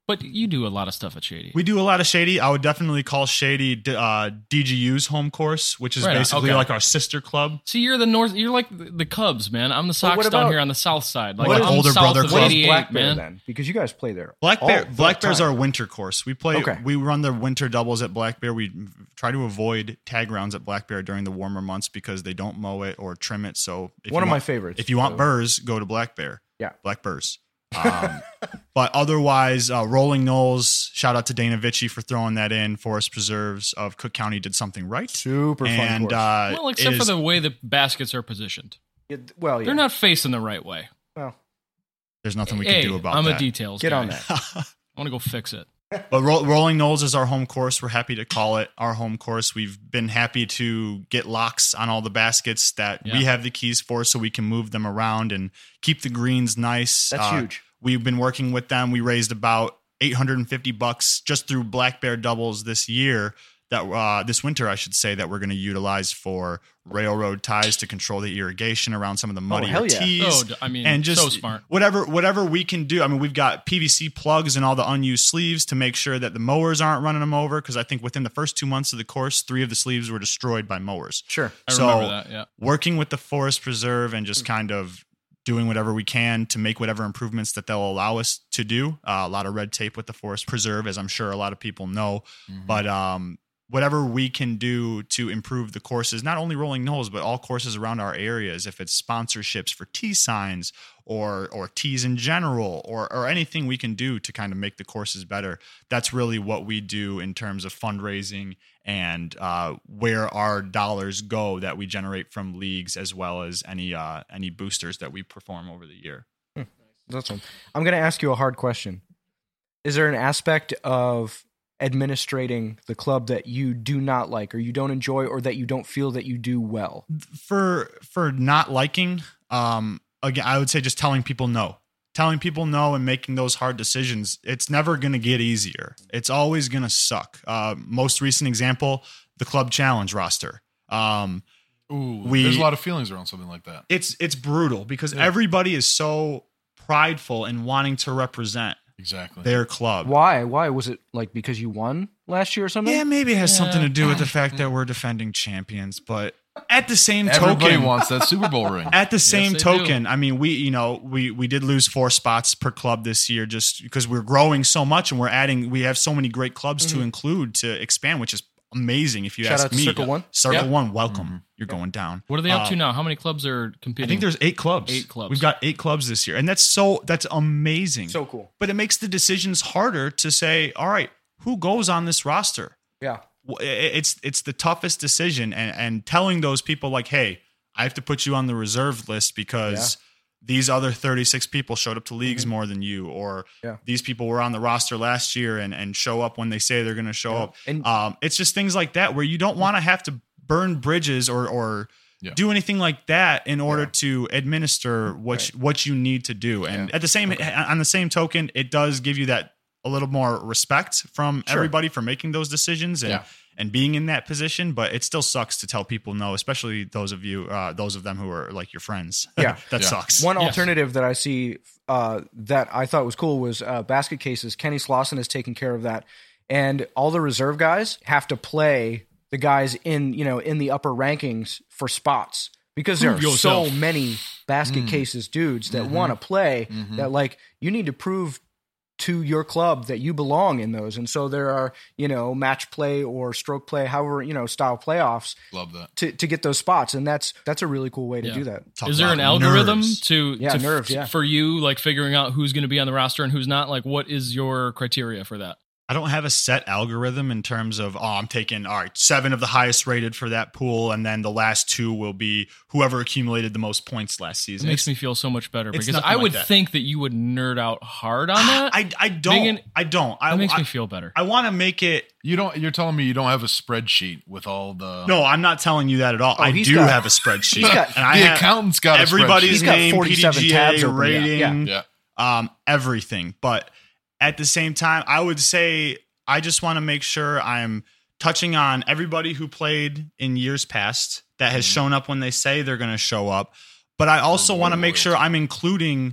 But you do a lot of stuff at Shady. We do a lot of Shady. I would definitely call Shady uh, D G U's home course, which is Right on, basically okay. like our sister club. See, you're the north. You're like the the Cubs, man. I'm the Sox what down about- here on the south side. Like What I'm older south brother of club? What is eighty-eight, Black Bear man. then? Because you guys play there. Black all Bear, the Black Bear's time. our winter course. We play. Okay. We run the winter doubles at Black Bear. We try to avoid tag rounds at Black Bear during the warmer months because they don't mow it or trim it. So if One you of my want- favorites. If you want So- burrs, go to Black Bear. Yeah. Black Burrs. Um, but otherwise, uh, Rolling Knolls. Shout out to Dana Vici for throwing that in. Forest Preserves of Cook County did something right. Super fun and course. uh, Well, except it for is- the way the baskets are positioned. It- well, yeah. They're not facing the right way. Well, there's nothing we hey, can do about I'm that. a details get guy. on that. I want to go fix it. But Ro- Rolling Knolls is our home course. We're happy to call it our home course. We've been happy to get locks on all the baskets that Yeah. we have the keys for, so we can move them around and keep the greens nice. That's Uh, huge. We've been working with them. We raised about eight hundred fifty bucks just through Black Bear doubles this year. That uh, this winter, I should say, that we're going to utilize for railroad ties to control the irrigation around some of the muddier hell yeah. tees. Oh, d- I mean, and just so smart. whatever whatever we can do. I mean, we've got P V C plugs and all the unused sleeves to make sure that the mowers aren't running them over. Because I think within the first two months of the course, three of the sleeves were destroyed by mowers. Sure. I so remember that. Yeah. working with the Forest Preserve and just kind of doing whatever we can to make whatever improvements that they'll allow us to do. Uh, a lot of red tape with the Forest Preserve, as I'm sure a lot of people know. Mhm. But um, whatever we can do to improve the courses, not only Rolling Knolls, but all courses around our areas, if it's sponsorships for tee signs or or tees in general, or or anything we can do to kind of make the courses better, that's really what we do in terms of fundraising and uh, where our dollars go that we generate from leagues, as well as any uh, any boosters that we perform over the year. That's one. I'm going to ask you a hard question. Is there an aspect of administrating the club that you do not like, or you don't enjoy, or that you don't feel that you do well? For for not liking, um, again, I would say just telling people no. Telling people no and making those hard decisions, it's never going to get easier. It's always going to suck. Uh, most recent example, the club challenge roster. Um, Ooh, we- there's a lot of feelings around something like that. it's it's brutal because Yeah. everybody is so prideful in wanting to represent Exactly. their club. Why? Why was it like because you won last year or something? Yeah, maybe it has something Yeah. to do with the fact that we're defending champions, but at the same Everybody token, wants that Super Bowl ring. At the same they token, I mean, we you know we we did lose four spots per club this year just because we're growing so much and we're adding. We have so many great clubs to include to expand, which is amazing. If you Shout ask out to me, Circle One. Circle Yeah. One, welcome. You're going down. What are they up Uh, to now? How many clubs are I competing? think there's eight clubs. Eight clubs. We've got eight clubs this year, and that's so that's amazing. So cool. but it makes the decisions harder to say, all right, who goes on this roster? Yeah. Well, it- it's it's the toughest decision, and and telling those people like, hey, I have to put you on the reserve list because these other thirty-six people showed up to leagues more than you, or Yeah. these people were on the roster last year and and show up when they say they're going to show Yeah. up. And- um, it's just things like that where you don't want to have to burn bridges or or Yeah. do anything like that in order to administer what Right. you, what you need to do. And at the same on the same token, it does give you that a little more respect from Sure. everybody for making those decisions and Yeah. and being in that position. But it still sucks to tell people no, especially those of you, uh, those of them who are like your friends. Yeah. that Yeah. sucks. One Yes. alternative that I see uh, that I thought was cool was uh, basket cases. Kenny Slauson is taking care of that, and all the reserve guys have to play the guys in you know in the upper rankings for spots because there are Prove so yourself. many basket cases dudes that want to play Mhm. that like you need to prove to your club that you belong in those, and so there are you know match play or stroke play, however you know style playoffs Love that. to to get those spots, and that's that's a really cool way to Yeah. do that. Talk Is there an about algorithm nerves. to, Yeah, to nerves, yeah. for you, like figuring out who's going to be on the roster and who's not? Like, what is your criteria for that? I don't have a set algorithm in terms of, oh, I'm taking, all right, seven of the highest rated for that pool, and then the last two will be whoever accumulated the most points last It season. makes It's- me feel so much better it's because nothing I like would that. think that you would nerd out hard on that. I, I don't. Being an- I don't. I, that makes I, me feel better. I want to make it. You don't. You're telling me you don't have a spreadsheet with all the. No, I'm not telling you that at all. Oh, I he's do got- have a spreadsheet. he's got- and I the have accountant's got a everybody's He's got name, forty-seven P D G tabs A open, yeah, rating, Yeah. um, everything. But at the same time, I would say I just want to make sure I'm touching on everybody who played in years past that has shown up when they say they're going to show up. But I also want to make sure I'm including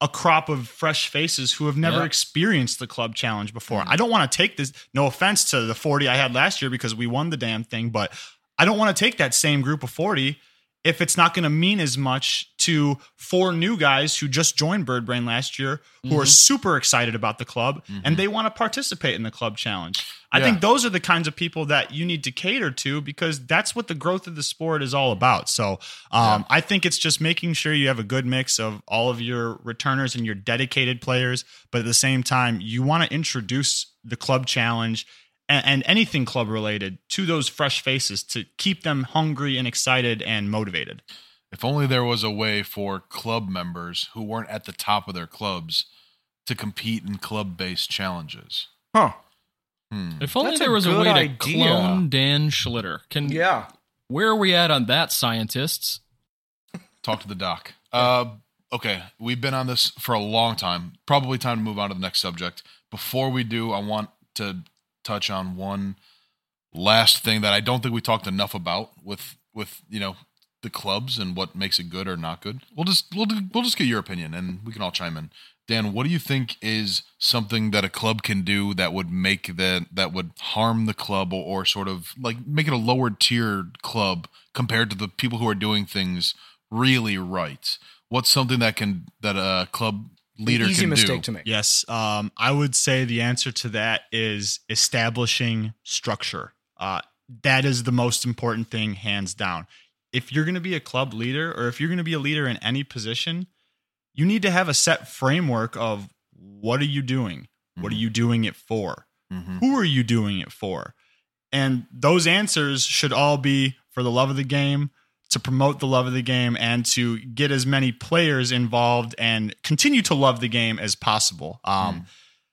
a crop of fresh faces who have never Yeah. experienced the club challenge before. I don't want to take this, no offense to the forty I had last year because we won the damn thing, but I don't want to take that same group of forty if it's not going to mean as much to four new guys who just joined Bird Brain last year, who Mm-hmm. are super excited about the club and they want to participate in the club challenge. I Yeah. think those are the kinds of people that you need to cater to because that's what the growth of the sport is all about. So um, I think it's just making sure you have a good mix of all of your returners and your dedicated players, but at the same time, you want to introduce the club challenge and, and anything club related to those fresh faces to keep them hungry and excited and motivated. If only there was a way for club members who weren't at the top of their clubs to compete in club-based challenges. Huh. If only That's a there was a good way to idea. clone Dan Schlitter. Can Yeah. Where are we at on that, scientists? Talk to the doc. Uh, okay, we've been on this for a long time. Probably time to move on to the next subject. Before we do, I want to touch on one last thing that I don't think we talked enough about with with you know the clubs and what makes it good or not good. We'll just we'll we'll just get your opinion and we can all chime in. Dan, what do you think is something that a club can do that would make that that would harm the club or, or sort of like make it a lower tier club compared to the people who are doing things really right? What's something that can that a club leader Easy can mistake do? to make. Yes, um, I would say the answer to that is establishing structure. Uh, that is the most important thing, hands down. If you're going to be a club leader or if you're going to be a leader in any position, you need to have a set framework of what are you doing? What are you doing it for? Mhm. Who are you doing it for? And those answers should all be for the love of the game, to promote the love of the game, and to get as many players involved and continue to love the game as possible. Um,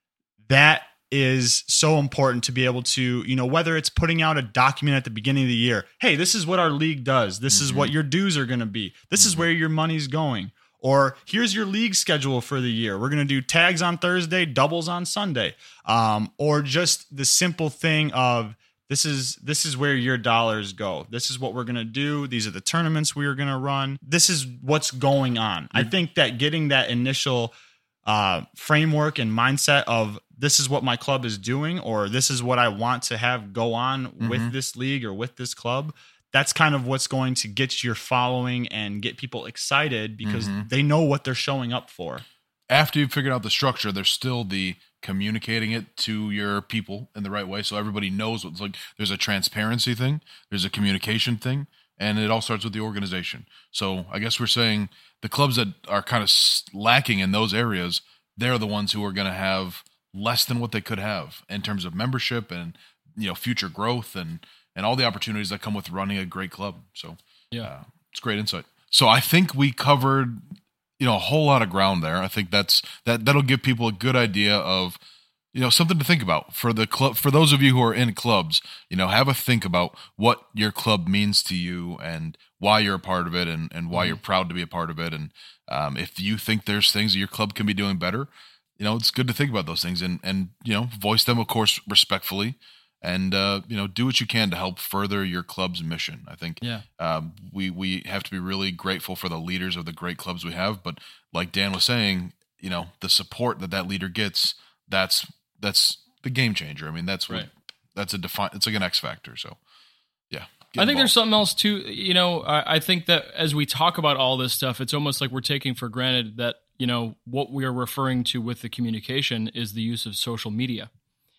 That is so important to be able to, you know, whether it's putting out a document at the beginning of the year, hey, this is what our league does. This is what your dues are going to be. This is where your money's going. Or here's your league schedule for the year. We're going to do tags on Thursday, doubles on Sunday. Um, or just the simple thing of this is this is where your dollars go. This is what we're going to do. These are the tournaments we are going to run. This is what's going on. I think that getting that initial uh, framework and mindset of this is what my club is doing or this is what I want to have go on with this league or with this club, that's kind of what's going to get your following and get people excited because they know what they're showing up for. After you've figured out the structure, there's still the communicating it to your people in the right way so everybody knows what's like. There's a transparency thing, there's a communication thing, and it all starts with the organization. So I guess we're saying the clubs that are kind of lacking in those areas, they're the ones who are going to have less than what they could have in terms of membership and, you know, future growth and and all the opportunities that come with running a great club. So Yeah. uh, it's great insight. So I think we covered, you know, a whole lot of ground there. I think that's that that'll give people a good idea of, you know, something to think about for the club. For those of you who are in clubs, you know, have a think about what your club means to you and why you're a part of it and, and why you're proud to be a part of it. And um, if you think there's things that your club can be doing better, you know, it's good to think about those things and, and, you know, voice them, of course, respectfully. And, uh, you know, do what you can to help further your club's mission. I think Yeah. um, we, we have to be really grateful for the leaders of the great clubs we have. But like Dan was saying, you know, the support that that leader gets, that's that's the game changer. I mean, that's what, Right. that's a define. It's like an X factor. So, yeah. get I think there's involved. something else too. You know, I, I think that as we talk about all this stuff, it's almost like we're taking for granted that, you know, what we are referring to with the communication is the use of social media.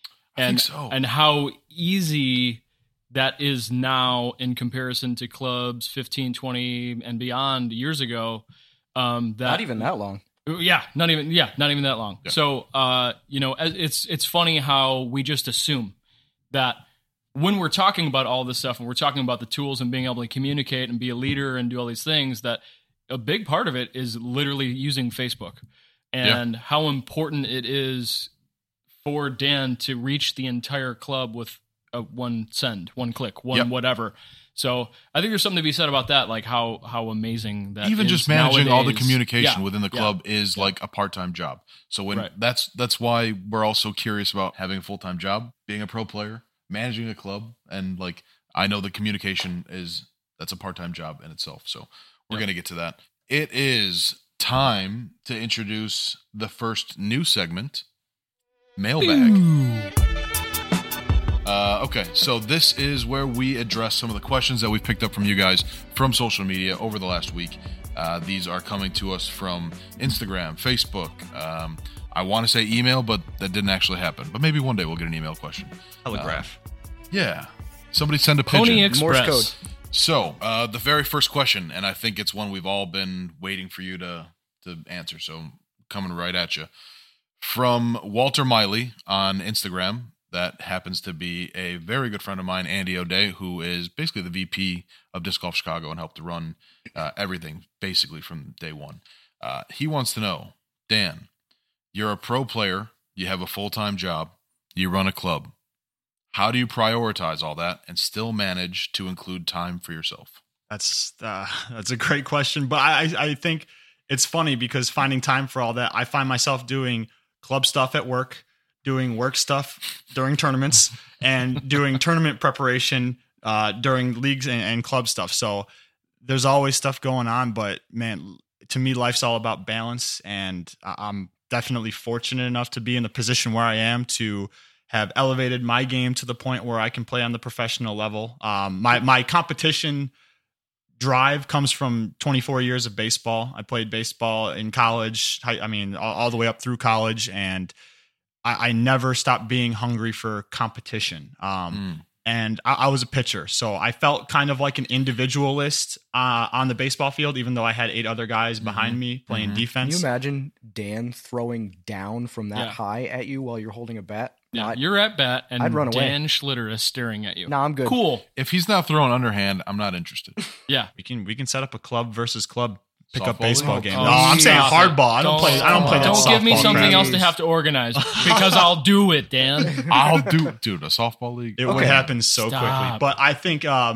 I And, think so. and how easy that is now in comparison to clubs fifteen, twenty, and beyond years ago. Um, that Not even that long. Yeah, not even yeah, not even that long. So, uh, you know, as- it's it's funny how we just assume that when we're talking about all this stuff and we're talking about the tools and being able to communicate and be a leader and do all these things, that a big part of it is literally using Facebook and how important it is for Dan to reach the entire club with a one send, one click, one Yep. whatever. So I think there's something to be said about that, like how how amazing that Even is just managing all the nowadays. communication Yeah, within the yeah. club is like a part-time job. So when Right. that's that's why we're also curious about having a full-time job, being a pro player, managing a club, and like I know the communication is that's a part-time job in itself. So we're Yeah. gonna get to that. It is time to introduce the first new segment, Mailbag. Uh, okay, so this is where we address some of the questions that we've picked up from you guys from social media over the last week. Uh, these are coming to us from Instagram, Facebook. Um, I want to say email, but that didn't actually happen. But maybe one day we'll get an email question. Telegraph. Uh, yeah. Somebody send a pigeon. Pony Express. Morse code. So, uh, the very first question, and I think it's one we've all been waiting for you to, to answer, so coming right at you. From Walter Miley on Instagram. That happens to be a very good friend of mine, Andy O'Day, who is basically the V P of Disc Golf Chicago and helped to run uh, everything basically from day one. Uh, he wants to know, Dan, you're a pro player, you have a full-time job, you run a club. How do you prioritize all that and still manage to include time for yourself? That's uh, that's a great question, but I I think it's funny because finding time for all that, I find myself doing club stuff at work, doing work stuff during tournaments, and doing tournament preparation uh, during leagues and, and club stuff. So there's always stuff going on, but man, to me, life's all about balance, and I'm definitely fortunate enough to be in the position where I am to have elevated my game to the point where I can play on the professional level. Um, my my competition drive comes from twenty-four years of baseball. I played baseball in college. I, I mean, all, all the way up through college, and I, I never stopped being hungry for competition. Um, mm. And I, I was a pitcher, so I felt kind of like an individualist uh, on the baseball field, even though I had eight other guys mm-hmm. behind me playing mm-hmm. defense. Can you imagine Dan throwing down from that Yeah. high at you while you're holding a bat? Yeah, Not- you're at bat, and I'd run away. Dan Schlitter is staring at you. No, I'm good. Cool. If he's not throwing underhand, I'm not interested. Yeah. We can we can set up a club versus club pickup Softball baseball league? game. Oh, no, I'm saying stop it. hardball. I don't, play. I don't play that. Don't give me softball something crap. else to have to organize because I'll do it, Dan. I'll do, dude, a softball league. It Okay. would happen so Stop. quickly. But I think um,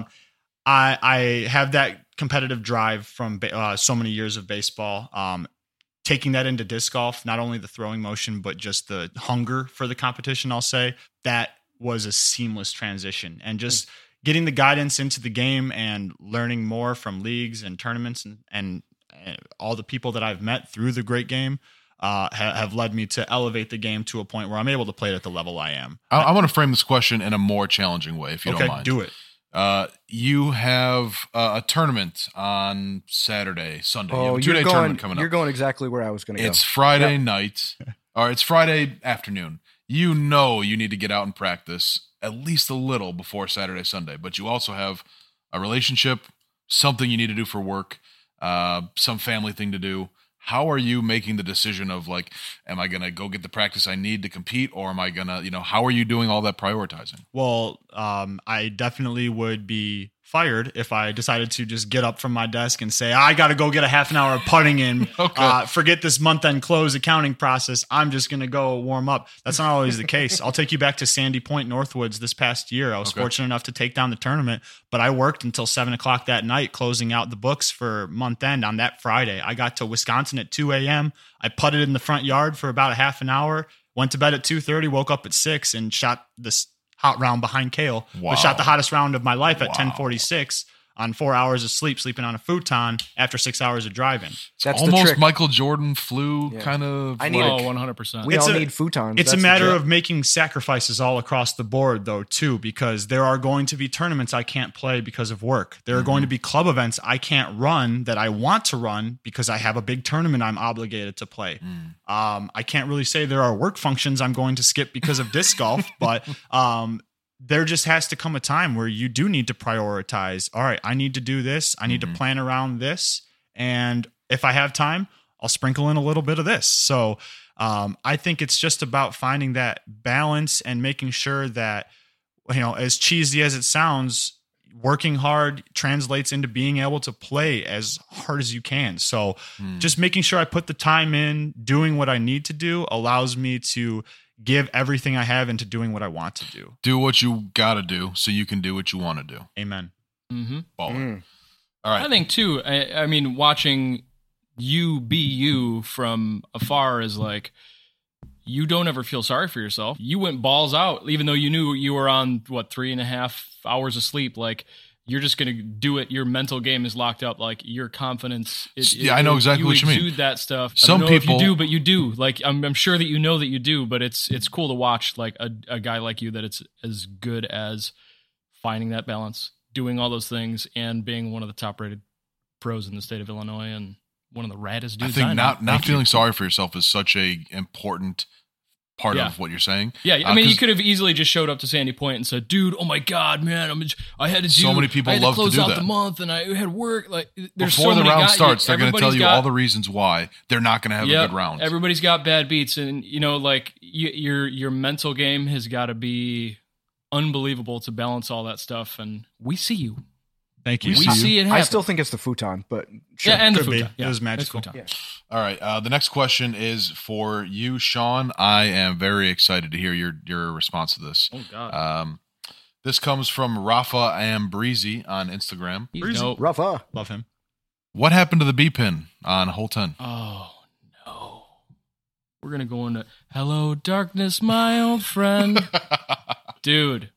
I I have that competitive drive from ba- uh, so many years of baseball. Um, taking that into disc golf, not only the throwing motion, but just the hunger for the competition, I'll say, that was a seamless transition. And just getting the guidance into the game and learning more from leagues and tournaments and, and all the people that I've met through the great game uh, ha- have led me to elevate the game to a point where I'm able to play it at the level I am. I, I want to frame this question in a more challenging way, if you okay, don't mind. do it. Uh, you have uh, a tournament on Saturday, Sunday. you have Oh, a you're two-day going. tournament coming You're up. going exactly where I was going to go. It's Friday Yep. night, or it's Friday afternoon. You know you need to get out and practice at least a little before Saturday, Sunday, but you also have a relationship, something you need to do for work, uh, some family thing to do. How are you making the decision of like, am I going to go get the practice I need to compete, or am I going to, you know, how are you doing all that prioritizing? Well, um, I definitely would be fired if I decided to just get up from my desk and say, I got to go get a half an hour of putting in. Okay. uh, forget this month-end close accounting process. I'm just going to go warm up. That's not always the case. I'll take you back to Sandy Point Northwoods this past year. I was Okay. fortunate enough to take down the tournament, but I worked until seven o'clock that night closing out the books for month-end on that Friday. I got to Wisconsin at two a.m. I putted in the front yard for about a half an hour, went to bed at two thirty, woke up at six, and shot this hot round behind Kale. Wow. I shot the hottest round of my life at Wow. ten forty-six on four hours of sleep, sleeping on a futon after six hours of driving. That's the Almost trick. Michael Jordan flu Yeah. kind of. I need like, Oh, one hundred percent. We It's all a- need futons. It's That's a the matter trick. of making sacrifices all across the board, though, too, because there are going to be tournaments I can't play because of work. There are going to be club events I can't run that I want to run because I have a big tournament I'm obligated to play. Um, I can't really say there are work functions I'm going to skip because of disc golf, but um, there just has to come a time where you do need to prioritize. All right, I need to do this. I need Mhm. to plan around this. And if I have time, I'll sprinkle in a little bit of this. So um, I think it's just about finding that balance and making sure that, you know, as cheesy as it sounds, working hard translates into being able to play as hard as you can. So Hmm. just making sure I put the time in, doing what I need to do allows me to give everything I have into doing what I want to do. do what you got to do so you can do what you want to do. Amen. Mm-hmm. Baller. Mm. All right. I think too. I, I mean, watching you be you from afar is like you don't ever feel sorry for yourself. You went balls out, even though you knew you were on what three and a half hours of sleep. Like you're just going to do it. Your mental game is locked up. Like your confidence. It, Yeah, I know it- exactly you what you mean. exude that stuff. Some I don't know people- if you do, but you do. Like I'm, I'm sure that you know that you do. But it's it's cool to watch like a, a guy like you that it's as good as finding that balance, doing all those things, and being one of the top rated pros in the state of Illinois and one of the raddest dudes. I think know. not not Thank you. feeling sorry for yourself is such a important part Yeah. of what you're saying. Yeah, Uh, I mean, you 'cause could have easily just showed up to Sandy Point and said, "Dude, oh my god, man, I'm I had to do So many people I had love to to close do out that. the month, and I had work." Like, there's before so the many round guys- starts, they're going to tell everybody's you got- all the reasons why they're not going to have Yep, a good round. Everybody's got bad beats, and you know, like you, your your mental game has got to be unbelievable to balance all that stuff. And we see you. Thank you. We see see, you. it happen. I still think it's the futon, but sure. yeah, and the Could be. futon. Yeah, It was it's magical. futon. Yeah. All right. Uh, the next question is for you, Sean. I am very excited to hear your your response to this. Oh god, Um, this comes from Rafa Ambreezy on Instagram. He's Breezy. dope. Rough, Love him. What happened to the B pin on hole ten? Oh no, we're gonna go into hello darkness, my old friend. Dude.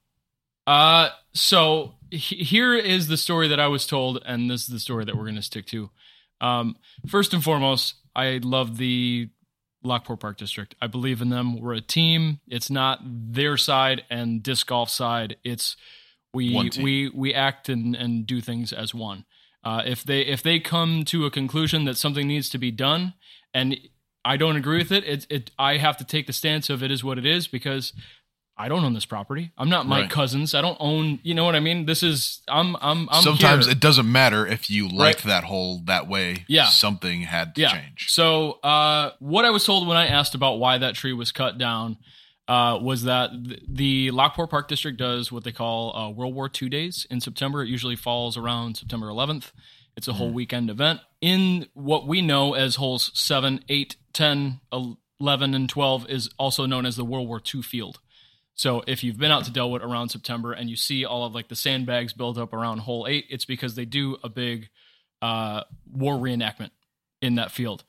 Uh, so he- here is the story that I was told, and this is the story that we're going to stick to. Um, first and foremost, I love the Lockport Park District. I believe in them. We're a team. It's not their side and disc golf side. It's we One team. we we act and, and do things as one. Uh, if they if they come to a conclusion that something needs to be done, and I don't agree with it, it, it I have to take the stance of it is what it is, because I don't own this property. I'm not Mike Right. Cousins. I don't own. You know what I mean? This is I'm I'm I'm Sometimes here. it doesn't matter if you liked Right. that hole that way. Yeah. Something had to yeah. change. So uh, what I was told when I asked about why that tree was cut down uh, was that th- the Lockport Park District does what they call uh, World War Two days in September. It usually falls around September eleventh. It's a whole weekend event. In what we know as holes seven, eight, ten, eleven, and twelve is also known as the World War Two field. So if you've been out to Delwood around September and you see all of like the sandbags built up around hole eight, it's because they do a big uh, war reenactment in that field.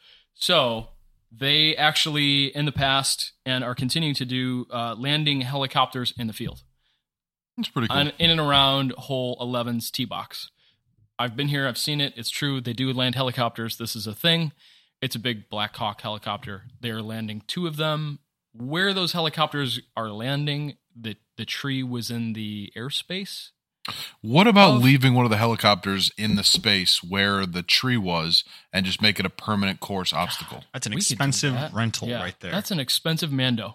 So they actually, in the past, and are continuing to do uh, landing helicopters in the field, It's pretty cool. on, in and around hole eleven's tee box. I've been here. I've seen it. It's true. They do land helicopters. This is a thing. It's a big Black Hawk helicopter. They are landing two of them. Where those helicopters are landing, the, the tree was in the airspace. What about of- leaving one of the helicopters in the space where the tree was and just make it a permanent course obstacle? That's an We could do expensive that. rental Yeah, right there. That's an expensive Mando.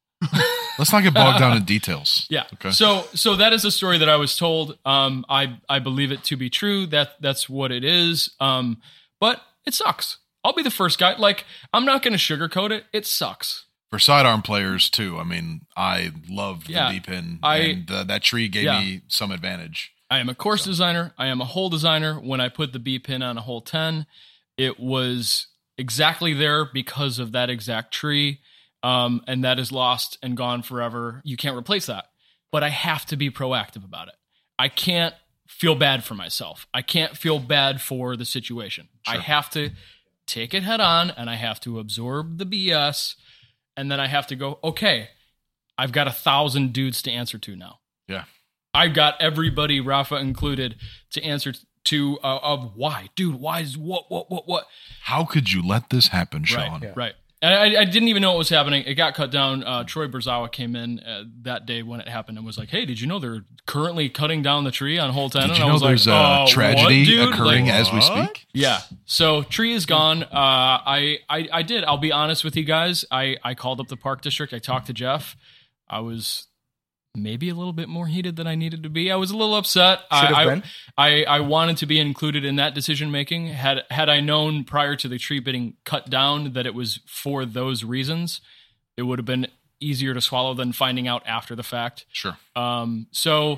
Let's not get bogged down in details. Yeah. Okay. So so that is a story that I was told. Um, I I believe it to be true. That that's what it is. Um, but it sucks. I'll be the first guy. Like, I'm not going to sugarcoat it. It sucks. For sidearm players too, I mean, I love the Yeah, B pin, I- and uh, that tree gave Yeah. me some advantage. I am a course designer. I am a hole designer. When I put the B pin on a hole ten, it was exactly there because of that exact tree. Um, and that is lost and gone forever. You can't replace that. But I have to be proactive about it. I can't feel bad for myself. I can't feel bad for the situation. I have to take it head on, and I have to absorb the B S. And then I have to go, okay, I've got a thousand dudes to answer to now. Yeah. I've got everybody, Rafa included, to answer to uh, of why, dude. Why is what, what, what, what? How could you let this happen, Sean? Right, right. And I, I didn't even know what was happening. It got cut down. Uh, Troy Berzawa came in uh, that day when it happened and was like, "Hey, did you know they're currently cutting down the tree on hole ten?" Did and you I know was there's like, a "Oh, tragedy what, dude?" occurring Like, as we what? speak? yeah. So tree is gone. Uh, I, I I did. I'll be honest with you guys. I I called up the park district. I talked to Jeff. I was maybe a little bit more heated than I needed to be. I was a little upset. Should have I, been. I, I wanted to be included in that decision making. Had had I known prior to the tree being cut down that it was for those reasons, it would have been easier to swallow than finding out after the fact. Sure. Um, so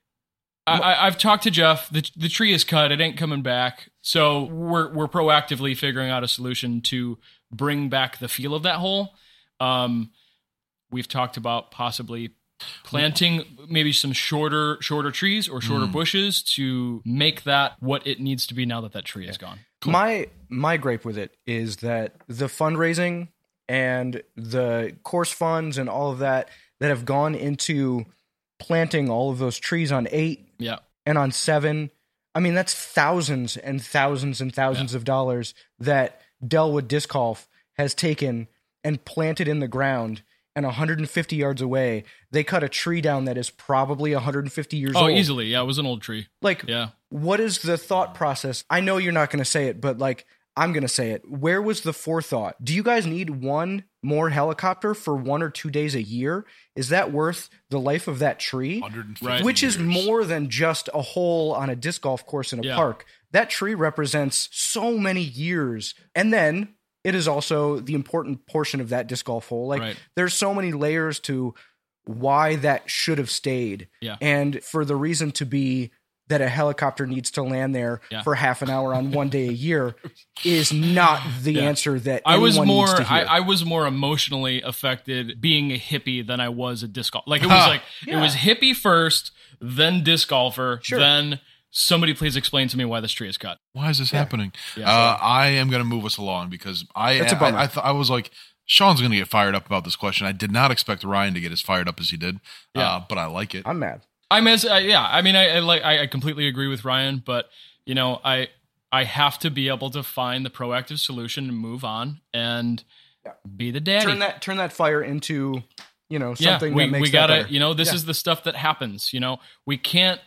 I, I, I've talked to Jeff. The the tree is cut. It ain't coming back. So we're we're proactively figuring out a solution to bring back the feel of that hole. Um, we've talked about possibly planting maybe some shorter shorter trees or shorter bushes to make that what it needs to be now that that tree is gone. My my gripe with it is that the fundraising and the course funds and all of that that have gone into planting all of those trees on eight Yeah. and on seven, I mean, that's thousands and thousands and thousands yeah. of dollars that Delwood Disc Golf has taken and planted in the ground. And one hundred fifty yards away, they cut a tree down that is probably one hundred fifty years oh, old. Oh, easily. Yeah, it was an old tree. Like, yeah. what is the thought process? I know you're not going to say it, but like, I'm going to say it. Where was the forethought? Do you guys need one more helicopter for one or two days a year? Is that worth the life of that tree? Right. Which years. is more than just a hole on a disc golf course in a yeah. park. That tree represents so many years. And then it is also the important portion of that disc golf hole. Like right. there's so many layers to why that should have stayed. Yeah. And for the reason to be that a helicopter needs to land there yeah. for half an hour on one day a year is not the yeah. answer that I was more. needs to hear. I, I was more emotionally affected being a hippie than I was a disc golf. Like it was like yeah. it was hippie first, then disc golfer, sure. then somebody please explain to me why this tree is cut. Why is this yeah. happening? Yeah, uh, I am going to move us along because I That's a bummer. I, I, th- I was like, Sean's going to get fired up about this question. I did not expect Ryan to get as fired up as he did, yeah. uh, but I like it. I'm mad. I'm as uh, yeah. I mean, I, I like I, I completely agree with Ryan, but you know, I I have to be able to find the proactive solution and move on and yeah. be the daddy. Turn that turn that fire into you know yeah, something we, that makes we gotta that better. You know, this yeah. is the stuff that happens. You know, we can't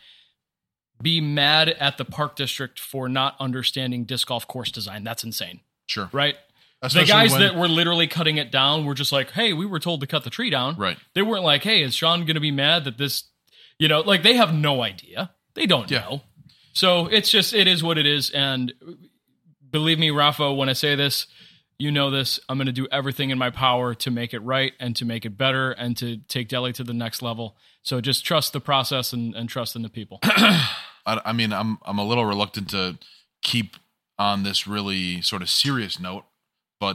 be mad at the park district for not understanding disc golf course design. That's insane. Sure, right. Especially the guys when, that were literally cutting it down were just like, hey, we were told to cut the tree down. Right. They weren't like, hey, is Sean going to be mad that this, you know, like they have no idea. They don't yeah. know. So it's just, it is what it is. And believe me, Rafa, when I say this, you know this, I'm going to do everything in my power to make it right and to make it better and to take Delhi to the next level. So just trust the process and, and trust in the people. I, I mean, I'm I'm a little reluctant to keep on this really sort of serious note, but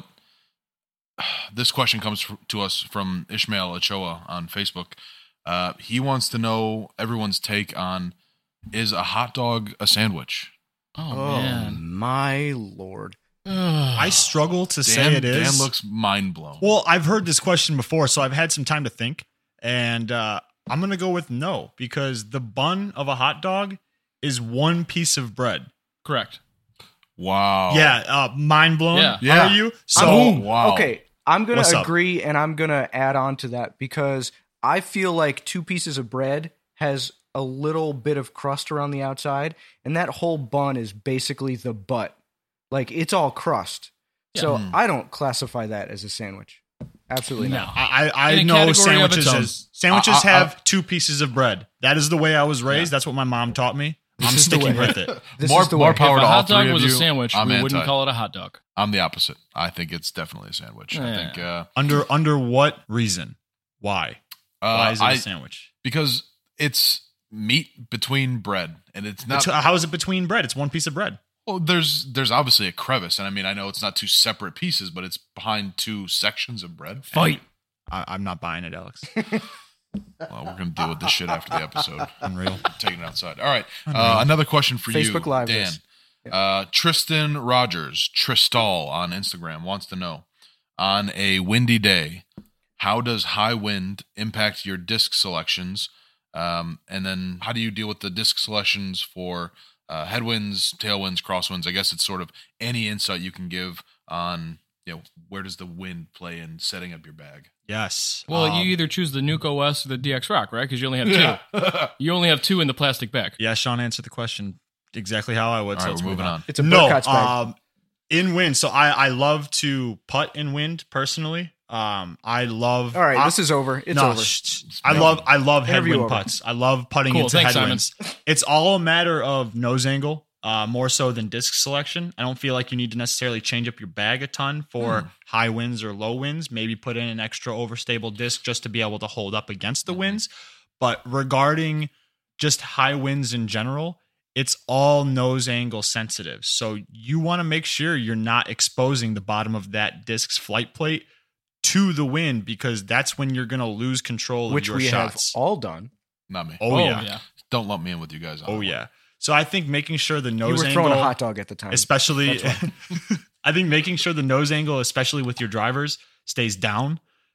this question comes to us from Ishmael Ochoa on Facebook. Uh, he wants to know everyone's take on, is a hot dog a sandwich? Oh, oh man. My Lord. I struggle to Dan, say it is. Dan looks mind blown. Well, I've heard this question before, so I've had some time to think. And uh, I'm going to go with no, because the bun of a hot dog is one piece of bread. Correct. Wow. Yeah, uh, mind blown. Yeah. Yeah. Are you? So, Oh, wow. Okay, I'm going What's to up? agree, and I'm going to add on to that because I feel like two pieces of bread has a little bit of crust around the outside, and that whole bun is basically the butt. Like, it's all crust. So Hmm. I don't classify that as a sandwich. Absolutely No. not. I, I In a know category of sandwiches its own. as sandwiches I- I- have two pieces of bread. That is the way I was raised. That's what my mom taught me. I'm is the sticking way. with it. This more is the more way. power If to a all hot dog three of was you. a sandwich, I'm we anti. wouldn't call it a hot dog. I'm the opposite. I think it's definitely a sandwich. I Yeah. think uh, Under under what reason? Why? uh, Why is it a I- sandwich? because it's meat between bread, and it's not. It's- how is it between bread? It's one piece of bread. Well, there's there's obviously a crevice, and I mean I know it's not two separate pieces, but it's behind two sections of bread. Fight. I, I'm not buying it, Alex. Well, we're gonna deal with this shit after the episode. Unreal. I'm taking it outside. All right. Uh, another question for you, Facebook Live Dan. this. Uh, Tristan Rogers, Tristal on Instagram, wants to know, on a windy day, how does high wind impact your disc selections? Um, and then how do you deal with the disc selections for uh, headwinds, tailwinds, crosswinds? I guess it's sort of any insight you can give on, you know, where does the wind play in setting up your bag? Yes. Well, Um, you either choose the Nuke O S or the D X Rock, right? Because you only have two. You only have two in the plastic bag. Yeah, Sean answered the question exactly how I would. All so right, let's we're move moving on. It's a no, Burcott's bag. um, in wind. So I, I love to putt in wind personally. Um, I love. All right, I- this is over. It's no, over. sh- sh- I love I love Interview headwind over. putts. I love putting Cool, into thanks, headwinds. It's all a matter of nose angle, uh, more so than disc selection. I don't feel like you need to necessarily change up your bag a ton for Hmm. high winds or low winds. Maybe put in an extra overstable disc just to be able to hold up against the winds. But regarding just high winds in general, it's all nose angle sensitive. So you want to make sure you're not exposing the bottom of that disc's flight plate to the wind, because that's when you're going to lose control Which of your we shots. have all done. Not me. oh, yeah. yeah. Don't lump me in with you guys. Oh yeah. So I think making sure the You nose were angle, throwing a hot dog at the time. especially, I think making sure the nose angle, especially with your drivers, stays down.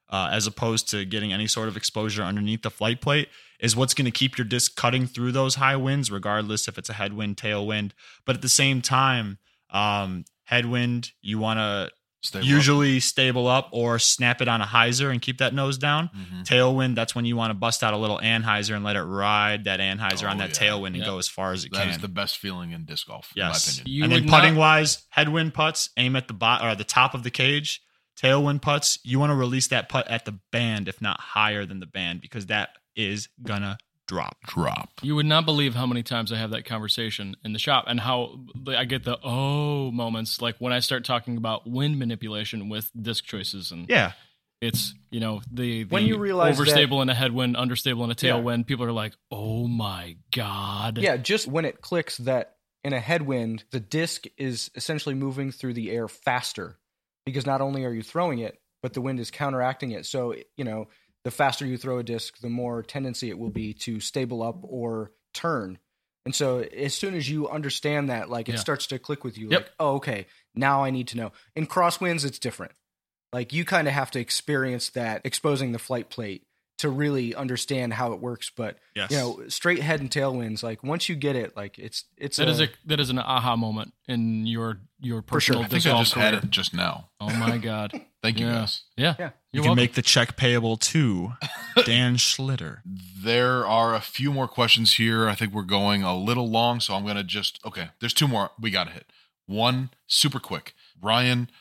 uh, as opposed to getting any sort of exposure underneath the flight plate, is what's going to keep your disc cutting through those high winds, regardless if it's a headwind, tailwind. But at the same time, um, headwind, you want to Stable usually up. stable up or snap it on a hyzer and keep that nose down. Mm-hmm. Tailwind, that's when you want to bust out a little anhyzer and let it ride that anhyzer Oh, on that yeah. tailwind and Yeah. go as far as it That can. is the best feeling in disc golf, Yes. in my opinion. You and then would putting not- wise, headwind putts, aim at the bot or the top of the cage. Tailwind putts, you want to release that putt at the band, if not higher than the band, because that is gonna drop. Drop. You would not believe how many times I have that conversation in the shop and how I get the oh moments, like when I start talking about wind manipulation with disc choices. And Yeah. it's, you know, the, the When you realize overstable in a headwind, understable in a tailwind, people are like, oh my God. Yeah, just when it clicks that in a headwind, the disc is essentially moving through the air faster because not only are you throwing it, but the wind is counteracting it. So, you know, the faster you throw a disc, the more tendency it will be to stable up or turn. And so as soon as you understand that, like it Yeah. starts to click with you, Yep. like, oh, okay, now I need to know. In crosswinds, it's different. Like you kind of have to experience that exposing the flight plate to really understand how it works. But Yes. you know, straight head and tailwinds, like once you get it, like it's it's That is a that is an aha moment in your your For sure. personal I think disc I golf just career. had it just now. Oh my God. Thank you, Yeah. guys. Yeah. Yeah. You You're can welcome. make the check payable to Dan Schlitter. There are a few more questions here. I think we're going a little long, so I'm going to just, okay, there's two more we got to hit. One, super quick. Ryan,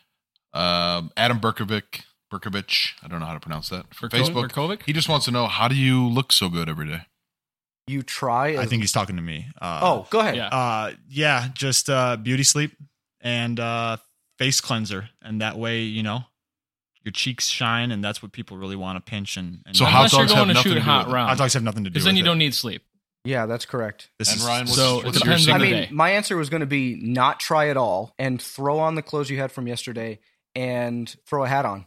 um, Adam Berkovic, Berkovich, I don't know how to pronounce that, for Berko- Facebook. Berkovic? He just wants to know, how do you look so good every day? you try. I as- think he's talking to me. Uh, Oh, go ahead. Yeah. Uh, yeah, just uh, beauty sleep and uh, face cleanser, and that way, you know, your cheeks shine, and that's what people really want to pinch. And, and So hot hot Unless you're dogs have going to nothing shoot to a do hot with it. round. dogs have nothing to do Because with then you it. don't need sleep. Yeah, that's correct. This And is, Ryan, what's, So what's it your depends on I the secret? mean, day. my answer was going to be not try at all and throw on the clothes you had from yesterday and throw a hat on.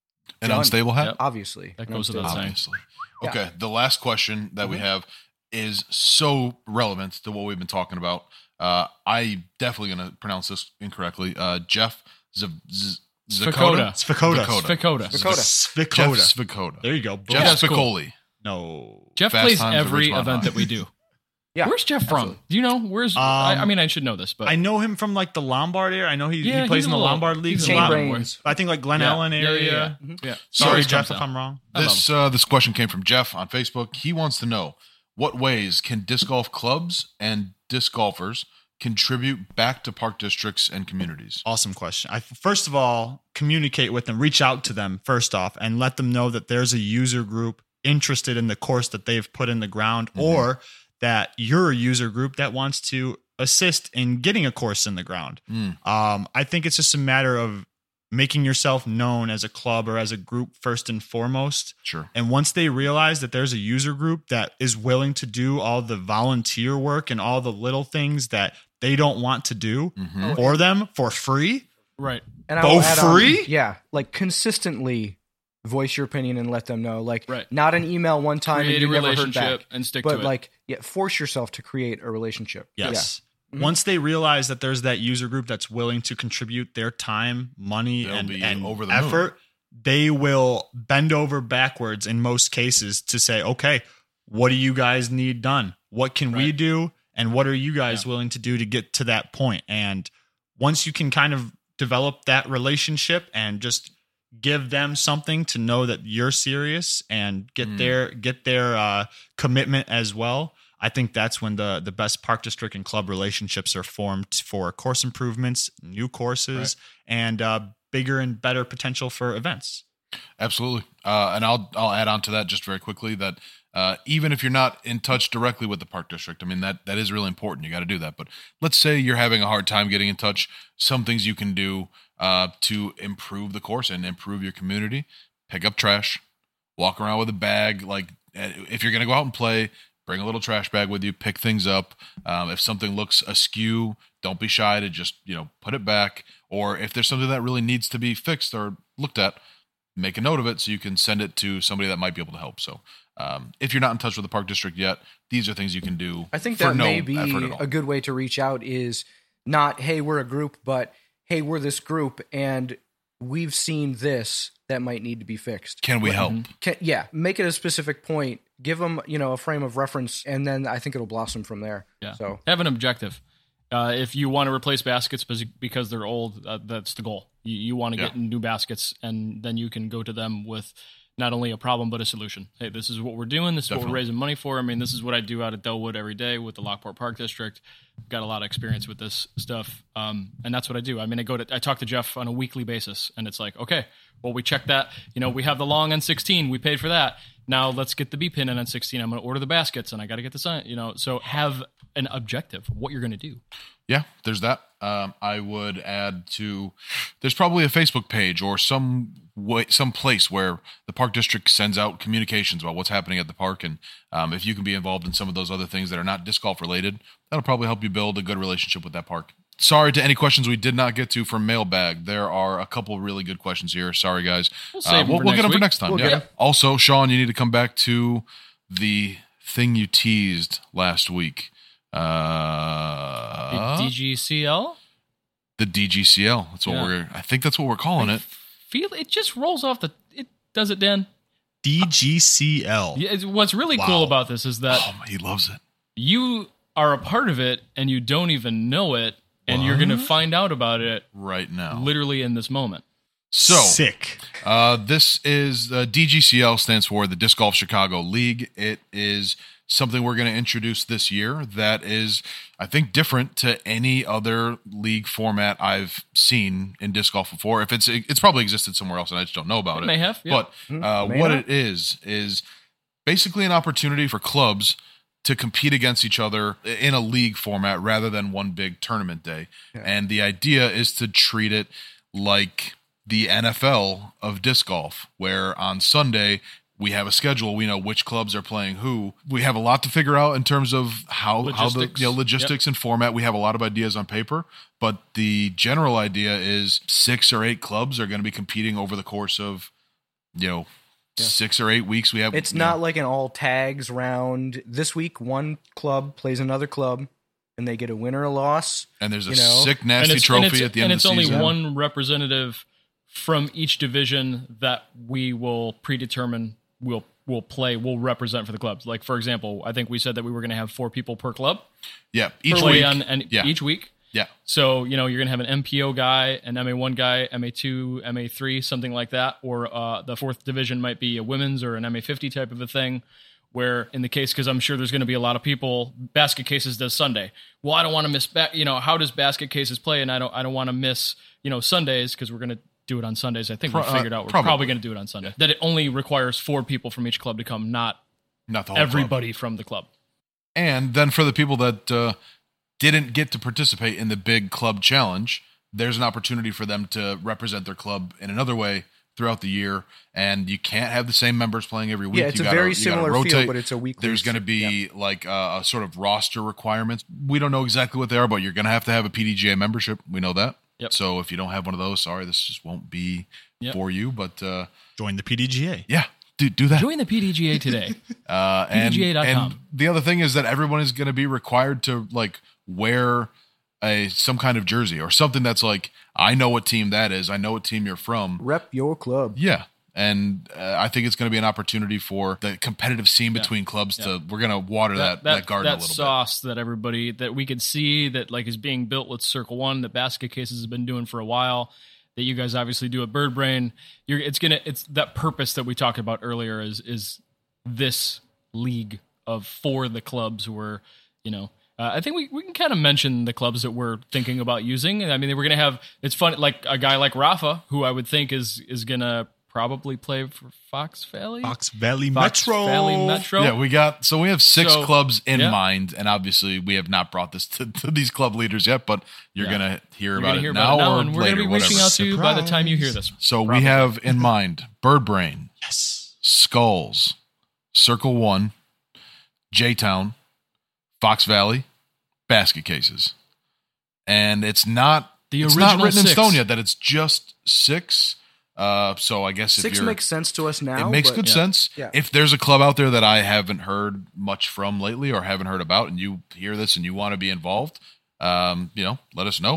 An Done. unstable hat? Yep. Obviously. That An goes without unstable- saying. Obviously. Yeah. Okay, the last question that we have is so relevant to what we've been talking about. Uh, I definitely going to pronounce this incorrectly. Uh, Jeff Z- Z- Svikoda. Svikoda. Svikoda. Svikoda. Jeff Svikoda. Svikoda. There you go. Jeff That's cool. Spicoli. No. Jeff Fast plays Times at every Ridgemont event High. that we do. Yeah. Where's Jeff from? absolutely. Do you know? Where's I, I Um, mean, I should know this, but I know him from like the Lombard area. I know he, Yeah, he plays he's in a the little- Lombard he's leagues a a Chain lot. brains. I think like Glen Yeah. Ellen Yeah, yeah, area. yeah. Mhm. yeah. Sorry, He's from Jeff, if town. I'm wrong. I love This uh, this question came from Jeff on Facebook. He wants to know, what ways can disc golf clubs and disc golfers contribute back to park districts and communities? Awesome question. I first of all communicate with them, reach out to them first off, and let them know that there's a user group interested in the course that they've put in the ground, Mhm. or that you're a user group that wants to assist in getting a course in the ground. Mm. Um, I think it's just a matter of making yourself known as a club or as a group first and foremost. Sure. And once they realize that there's a user group that is willing to do all the volunteer work and all the little things that they don't want to do Mhm. for them for free, Right. And I Bo will add on- free? yeah, like consistently voice your opinion and let them know. Like, Right. not an email one time Create and a you never heard relationship back, and stick but to it. like, yeah, force yourself to create a relationship. yes. Mhm. Once they realize that there's that user group that's willing to contribute their time, money, They'll and, be and over the moon. effort, they will bend over backwards in most cases to say, okay, what do you guys need done? What can we Right. do? And what are you guys Yeah. willing to do to get to that point? And once you can kind of develop that relationship and just give them something to know that you're serious and get Mm. their get their uh, commitment as well, I think that's when the the best park district and club relationships are formed for course improvements, new courses, and uh, bigger and better potential for events. Absolutely. Uh, and I'll I'll add on to that just very quickly that uh, even if you're not in touch directly with the park district, I mean, that that is really important. You got to do that. But let's say you're having a hard time getting in touch. Some things you can do uh, to improve the course and improve your community: pick up trash, walk around with a bag. Like if you're going to go out and play, bring a little trash bag with you, pick things up. Um, if something looks askew, don't be shy to just, you know, put it back. Or if there's something that really needs to be fixed or looked at, make a note of it so you can send it to somebody that might be able to help. So um, if you're not in touch with the park district yet, these are things you can do. I think for that no may be effort at all. a good way to reach out is not, hey, we're a group, but hey, we're this group and we've seen this. that might need to be fixed. Can we help? Can, yeah, make it a specific point. Give them, you know, a frame of reference, and then I think it'll blossom from there. Yeah. So have an objective. Uh, if you want to replace baskets because they're old, uh, that's the goal. You, you want to Yeah. get new baskets, and then you can go to them with not only a problem but a solution. Hey, this is what we're doing. This is what Definitely. we're raising money for. I mean, this is what I do out at Delwood every day with the Lockport Park District. Got a lot of experience with this stuff, um, and that's what I do. I mean, I go to I talk to Jeff on a weekly basis, and it's like, okay, well, we checked that. You know, we have the long N sixteen. We paid for that. Now let's get the B pin in N sixteen. I'm going to order the baskets, and I got to get the sign. You know, so have an objective of what you're going to do. Yeah, there's that. Um, I would add to, there's probably a Facebook page or some way, some place where the park district sends out communications about what's happening at the park. And um, if you can be involved in some of those other things that are not disc golf related, that'll probably help you build a good relationship with that park. Sorry to any questions we did not get to from mailbag. There are a couple really good questions here. Sorry, guys. We'll save Uh, them we'll for we'll next get them for week. next time. We'll yeah. get 'em. Also, Sean, you need to come back to the thing you teased last week. Uh, The D G C L? the D G C L. That's what Yeah. we're. I think that's what we're calling it. Feel it just rolls off the. It does it, Dan. D G C L. Yeah, it's- what's really Wow. cool about this is that Oh, he loves it. you are a part of it and you don't even know it, and you're going to find out about it Right now. literally in this moment. So, Sick. uh, this is uh, D G C L stands for the Disc Golf Chicago League. It is something we're going to introduce this year that is, I think, different to any other league format I've seen in disc golf before. If it's it's probably existed somewhere else and I just don't know about It it. may have, yeah. But uh, May what not. it is is basically an opportunity for clubs to compete against each other in a league format rather than one big tournament day. And the idea is to treat it like the N F L of disc golf, where on Sunday we have a schedule. We know which clubs are playing who. We have a lot to figure out in terms of how how the Logistics. you know, logistics and format. We have a lot of ideas on paper, but the general idea is six or eight clubs are going to be competing over the course of you know six or eight weeks. We have it's you not know, like an all tags round. This week, one club plays another club, and they get a win or a loss. and there's a you know, sick And nasty it's, trophy and it's, at the and end of it's the only season. one representative from each division that we will predetermine will will play will represent for the clubs. Like for example, I think we said that we were going to have four people per club Yeah, each per week. on and yeah, each week. yeah. So, you know, you're going to have an M P O guy, an M A one guy, M A two, M A three, something like that. Or uh, the fourth division might be a women's or an M A fifty type of a thing. Where in the case, because I'm sure there's going to be a lot of people, Basket Cases does Sunday. Well, I don't want to miss, ba- you know, how does Basket Cases play? And I don't I don't want to miss, you know, Sundays because we're going to do it on Sundays. I think Pro- we uh, figured out we're probably. probably, going to do it on Sunday. That it only requires four people from each club to come, not Not the whole club. everybody from the club. And then for the people that uh, didn't get to participate in the big club challenge, there's an opportunity for them to represent their club in another way throughout the year. And you can't have the same members playing every week. Yeah, it's You a gotta- very you gotta similar rotate. field, but it's a weekly. There's going to be like a, a sort of roster requirements. We don't know exactly what they are, but you're going to have to have a P D G A membership. We know that. Yep. So if you don't have one of those, sorry, this just won't be Yep. for you. But uh, Join the P D G A. yeah, do do that. Join the P D G A today. Uh, and, P D G A dot com. and the other thing is that everyone is going to be required to like wear a some kind of jersey or something that's like, I know what team that is. I know what team you're from. Rep your club. Yeah. And uh, I think it's going to be an opportunity for the competitive scene between clubs to, we're going to water that, that, garden that a little sauce that everybody that we could see that like is being built with Circle One that Basket Cases has been doing for a while, that you guys obviously do at Bird Brain. You're it's gonna it's that purpose that we talked about earlier is is this league of for the clubs where, you know, uh, I think we, we can kind of mention the clubs that we're thinking about using. I mean, we're going to have, it's fun, like a guy like Rafa, who I would think is is going to probably play for Fox Valley. Fox Valley Fox Metro. Valley Metro. bit. Yeah, we got, so we have six So, clubs in yeah. mind. And obviously we have not brought this to, to these club leaders yet, but you're Yeah. going to hear You're about gonna it hear now, about it now, or and we're later, going to be whatever. reaching out to you by the time you hear this. So we have in mind Bird Brain, Yes. Skulls, Circle One, J-Town, Fox Valley, Basket Cases. And it's not The it's not original written in six. stone yet that it's just six. Uh, so I guess if Six you're makes sense to us now. it makes but- good yeah. sense. Yeah. If there's a club out there that I haven't heard much from lately or haven't heard about, and you hear this and you want to be involved, um, you know, let us know.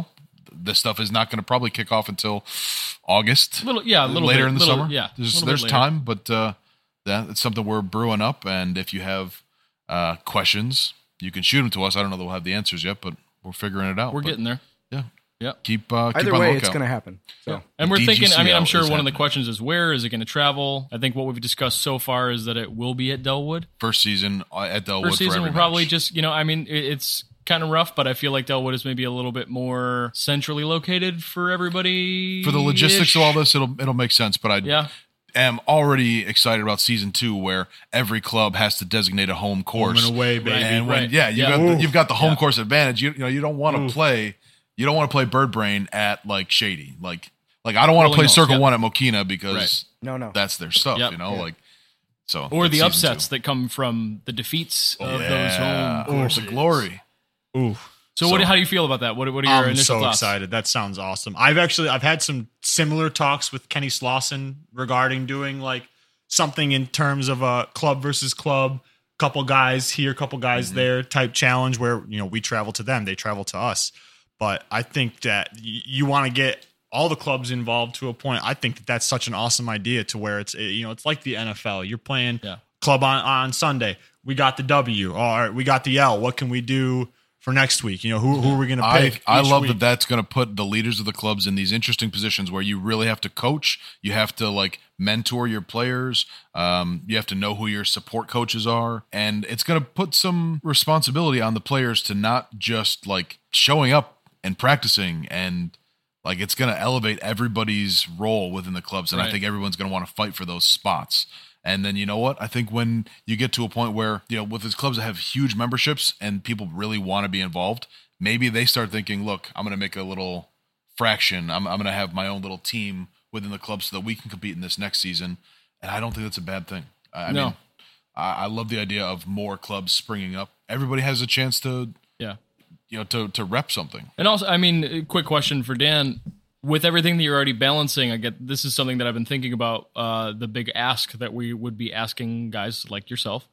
this stuff is not going to probably kick off until August. A little, yeah, a little later bit, in the little, summer. Yeah, there's there's time, but uh, that it's something we're brewing up. And if you have uh, questions, you can shoot them to us. I don't know that we'll have the answers yet, but we're figuring it out. We're but, getting there. Yeah, yeah. Keep uh, keep Either on way, the it's lookout. going to happen. So. Yeah. And we're The thinking, I mean, I'm D G C L sure is one of the happening. questions is where is it going to travel? I think what we've discussed so far is that it will be at Delwood. First season uh, at Delwood. First season for will every probably match. just, you know, I mean, it- it's kind of rough, but I feel like Delwood is maybe a little bit more centrally located for everybody. for the logistics of all this. It'll it'll make sense, but I Yeah. am already excited about season two, where every club has to designate a home course. Home and away, baby. And when Right. yeah, you Yeah. got the, you've got the home Yeah. course advantage. You, you know you don't want to play you don't want to play Bird Brain at like Shady. Like like I don't want to Rolling play Knolls, Circle yep. One at Mokina because Right. No, no. that's their stuff. Yep. You know, Yeah. like so Or that's the season upsets two. that come from the defeats of those Yeah. home Ooh, courses. the glory. Ooh. So, what? So- How do you feel about that? What, what are your I'm initial so thoughts? excited. That sounds awesome. I've actually I've had some similar talks with Kenny Slauson regarding doing like something in terms of a club versus club, couple guys here, couple guys Mm-hmm. there type challenge where, you know, we travel to them, they travel to us. But I think that y- you want to get all the clubs involved to a point. I think that that's such an awesome idea to where it's, you know, it's like the N F L. You're playing Yeah. club on, on Sunday. We got the W. All right, we got the L. What can we do for next week? You know, who, who are we going to I, pick? I each love week? that that's going to put the leaders of the clubs in these interesting positions where you really have to coach. You have to like mentor your players. Um, you have to know who your support coaches are. And it's going to put some responsibility on the players to not just like showing up and practicing, and like it's going to elevate everybody's role within the clubs. And I Right. think everyone's going to want to fight for those spots. And then you know what? I think when you get to a point where, you know, with these clubs that have huge memberships and people really want to be involved, maybe they start thinking, look, I'm going to make a little fraction. I'm, I'm going to have my own little team within the club so that we can compete in this next season. And I don't think that's a bad thing. I, I No. mean, I, I love the idea of more clubs springing up. Everybody has a chance to, Yeah. you know, to, to rep something. And also, I mean, a quick question for Dan. With everything that you're already balancing, I get this is something that I've been thinking about. Uh, the big ask that we would be asking guys like yourself,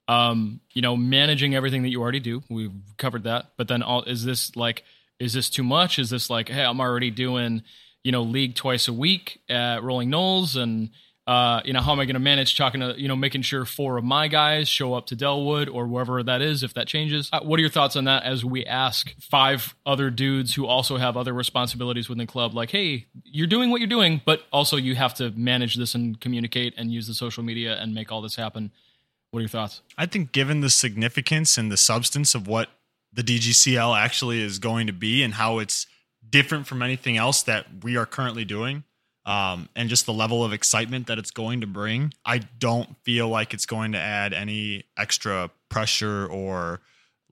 um, you know, managing everything that you already do. We've covered that, but then all, is this like, is this too much? Is this like, hey, I'm already doing, you know, league twice a week at Rolling Knolls, and uh, you know, how am I going to manage talking to, you know, making sure four of my guys show up to Delwood or wherever that is, if that changes? Uh, what are your thoughts on that as we ask five other dudes who also have other responsibilities within the club? Like, hey, you're doing what you're doing, but also you have to manage this and communicate and use the social media and make all this happen. What are your thoughts? I think given the significance and the substance of what the D G C L actually is going to be and how it's different from anything else that we are currently doing, um, and just the level of excitement that it's going to bring, I don't feel like it's going to add any extra pressure or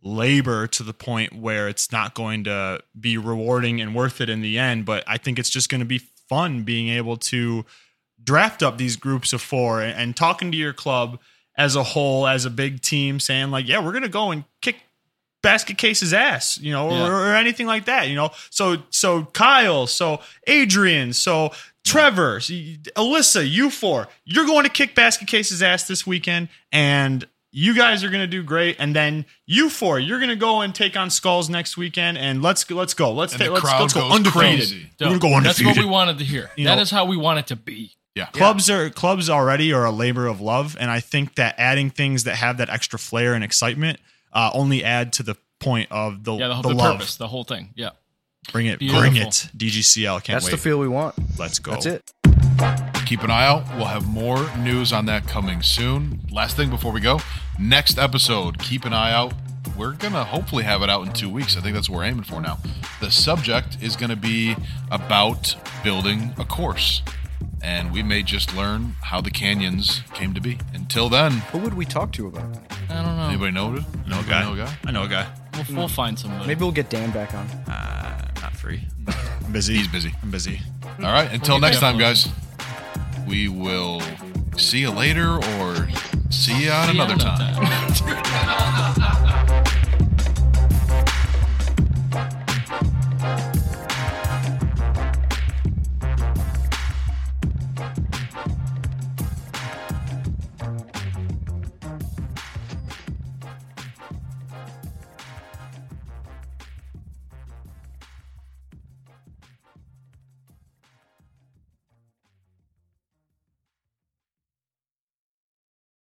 labor to the point where it's not going to be rewarding and worth it in the end. But I think it's just going to be fun being able to draft up these groups of four and, and talking to your club as a whole, as a big team, saying like, yeah, we're going to go and kick Basket Case's ass, you know, Yeah. or, or anything like that, you know? So, so Kyle, so Adrian, so Trevor, so Alyssa, you four, you're going to kick Basket Case's ass this weekend, and you guys are going to do great. And then you four, you're going to go and take on Skulls next weekend, and let's go, let's go. Let's, And ta- the let's, crowd let's go goes undefeated. crazy. We're going to go That's undefeated. what we wanted to hear. You That know- is how we want it to be. Yeah. Clubs are clubs already are a labor of love, and I think that adding things that have that extra flair and excitement uh, only add to the point of the Yeah, the, the, the love. purpose, the whole thing. Yeah. Bring it, Beautiful. bring it, D G C L. Can't That's wait. the feel we want. Let's go. That's it. Keep an eye out. We'll have more news on that coming soon. Last thing before we go, next episode, keep an eye out. We're going to hopefully have it out in two weeks. I think that's what we're aiming for now. The subject is going to be about building a course. And we may just learn how the canyons came to be. Until then, Who would we talk to about that? I don't know. anybody know it? No Anybody guy. know a guy? I know a guy. We'll, we'll find somebody. Maybe we'll get Dan back on. Uh, not free. I'm busy. He's busy. I'm busy. All right. Until We'll get next that time, guys. We will see you later or see you on See you another time. time.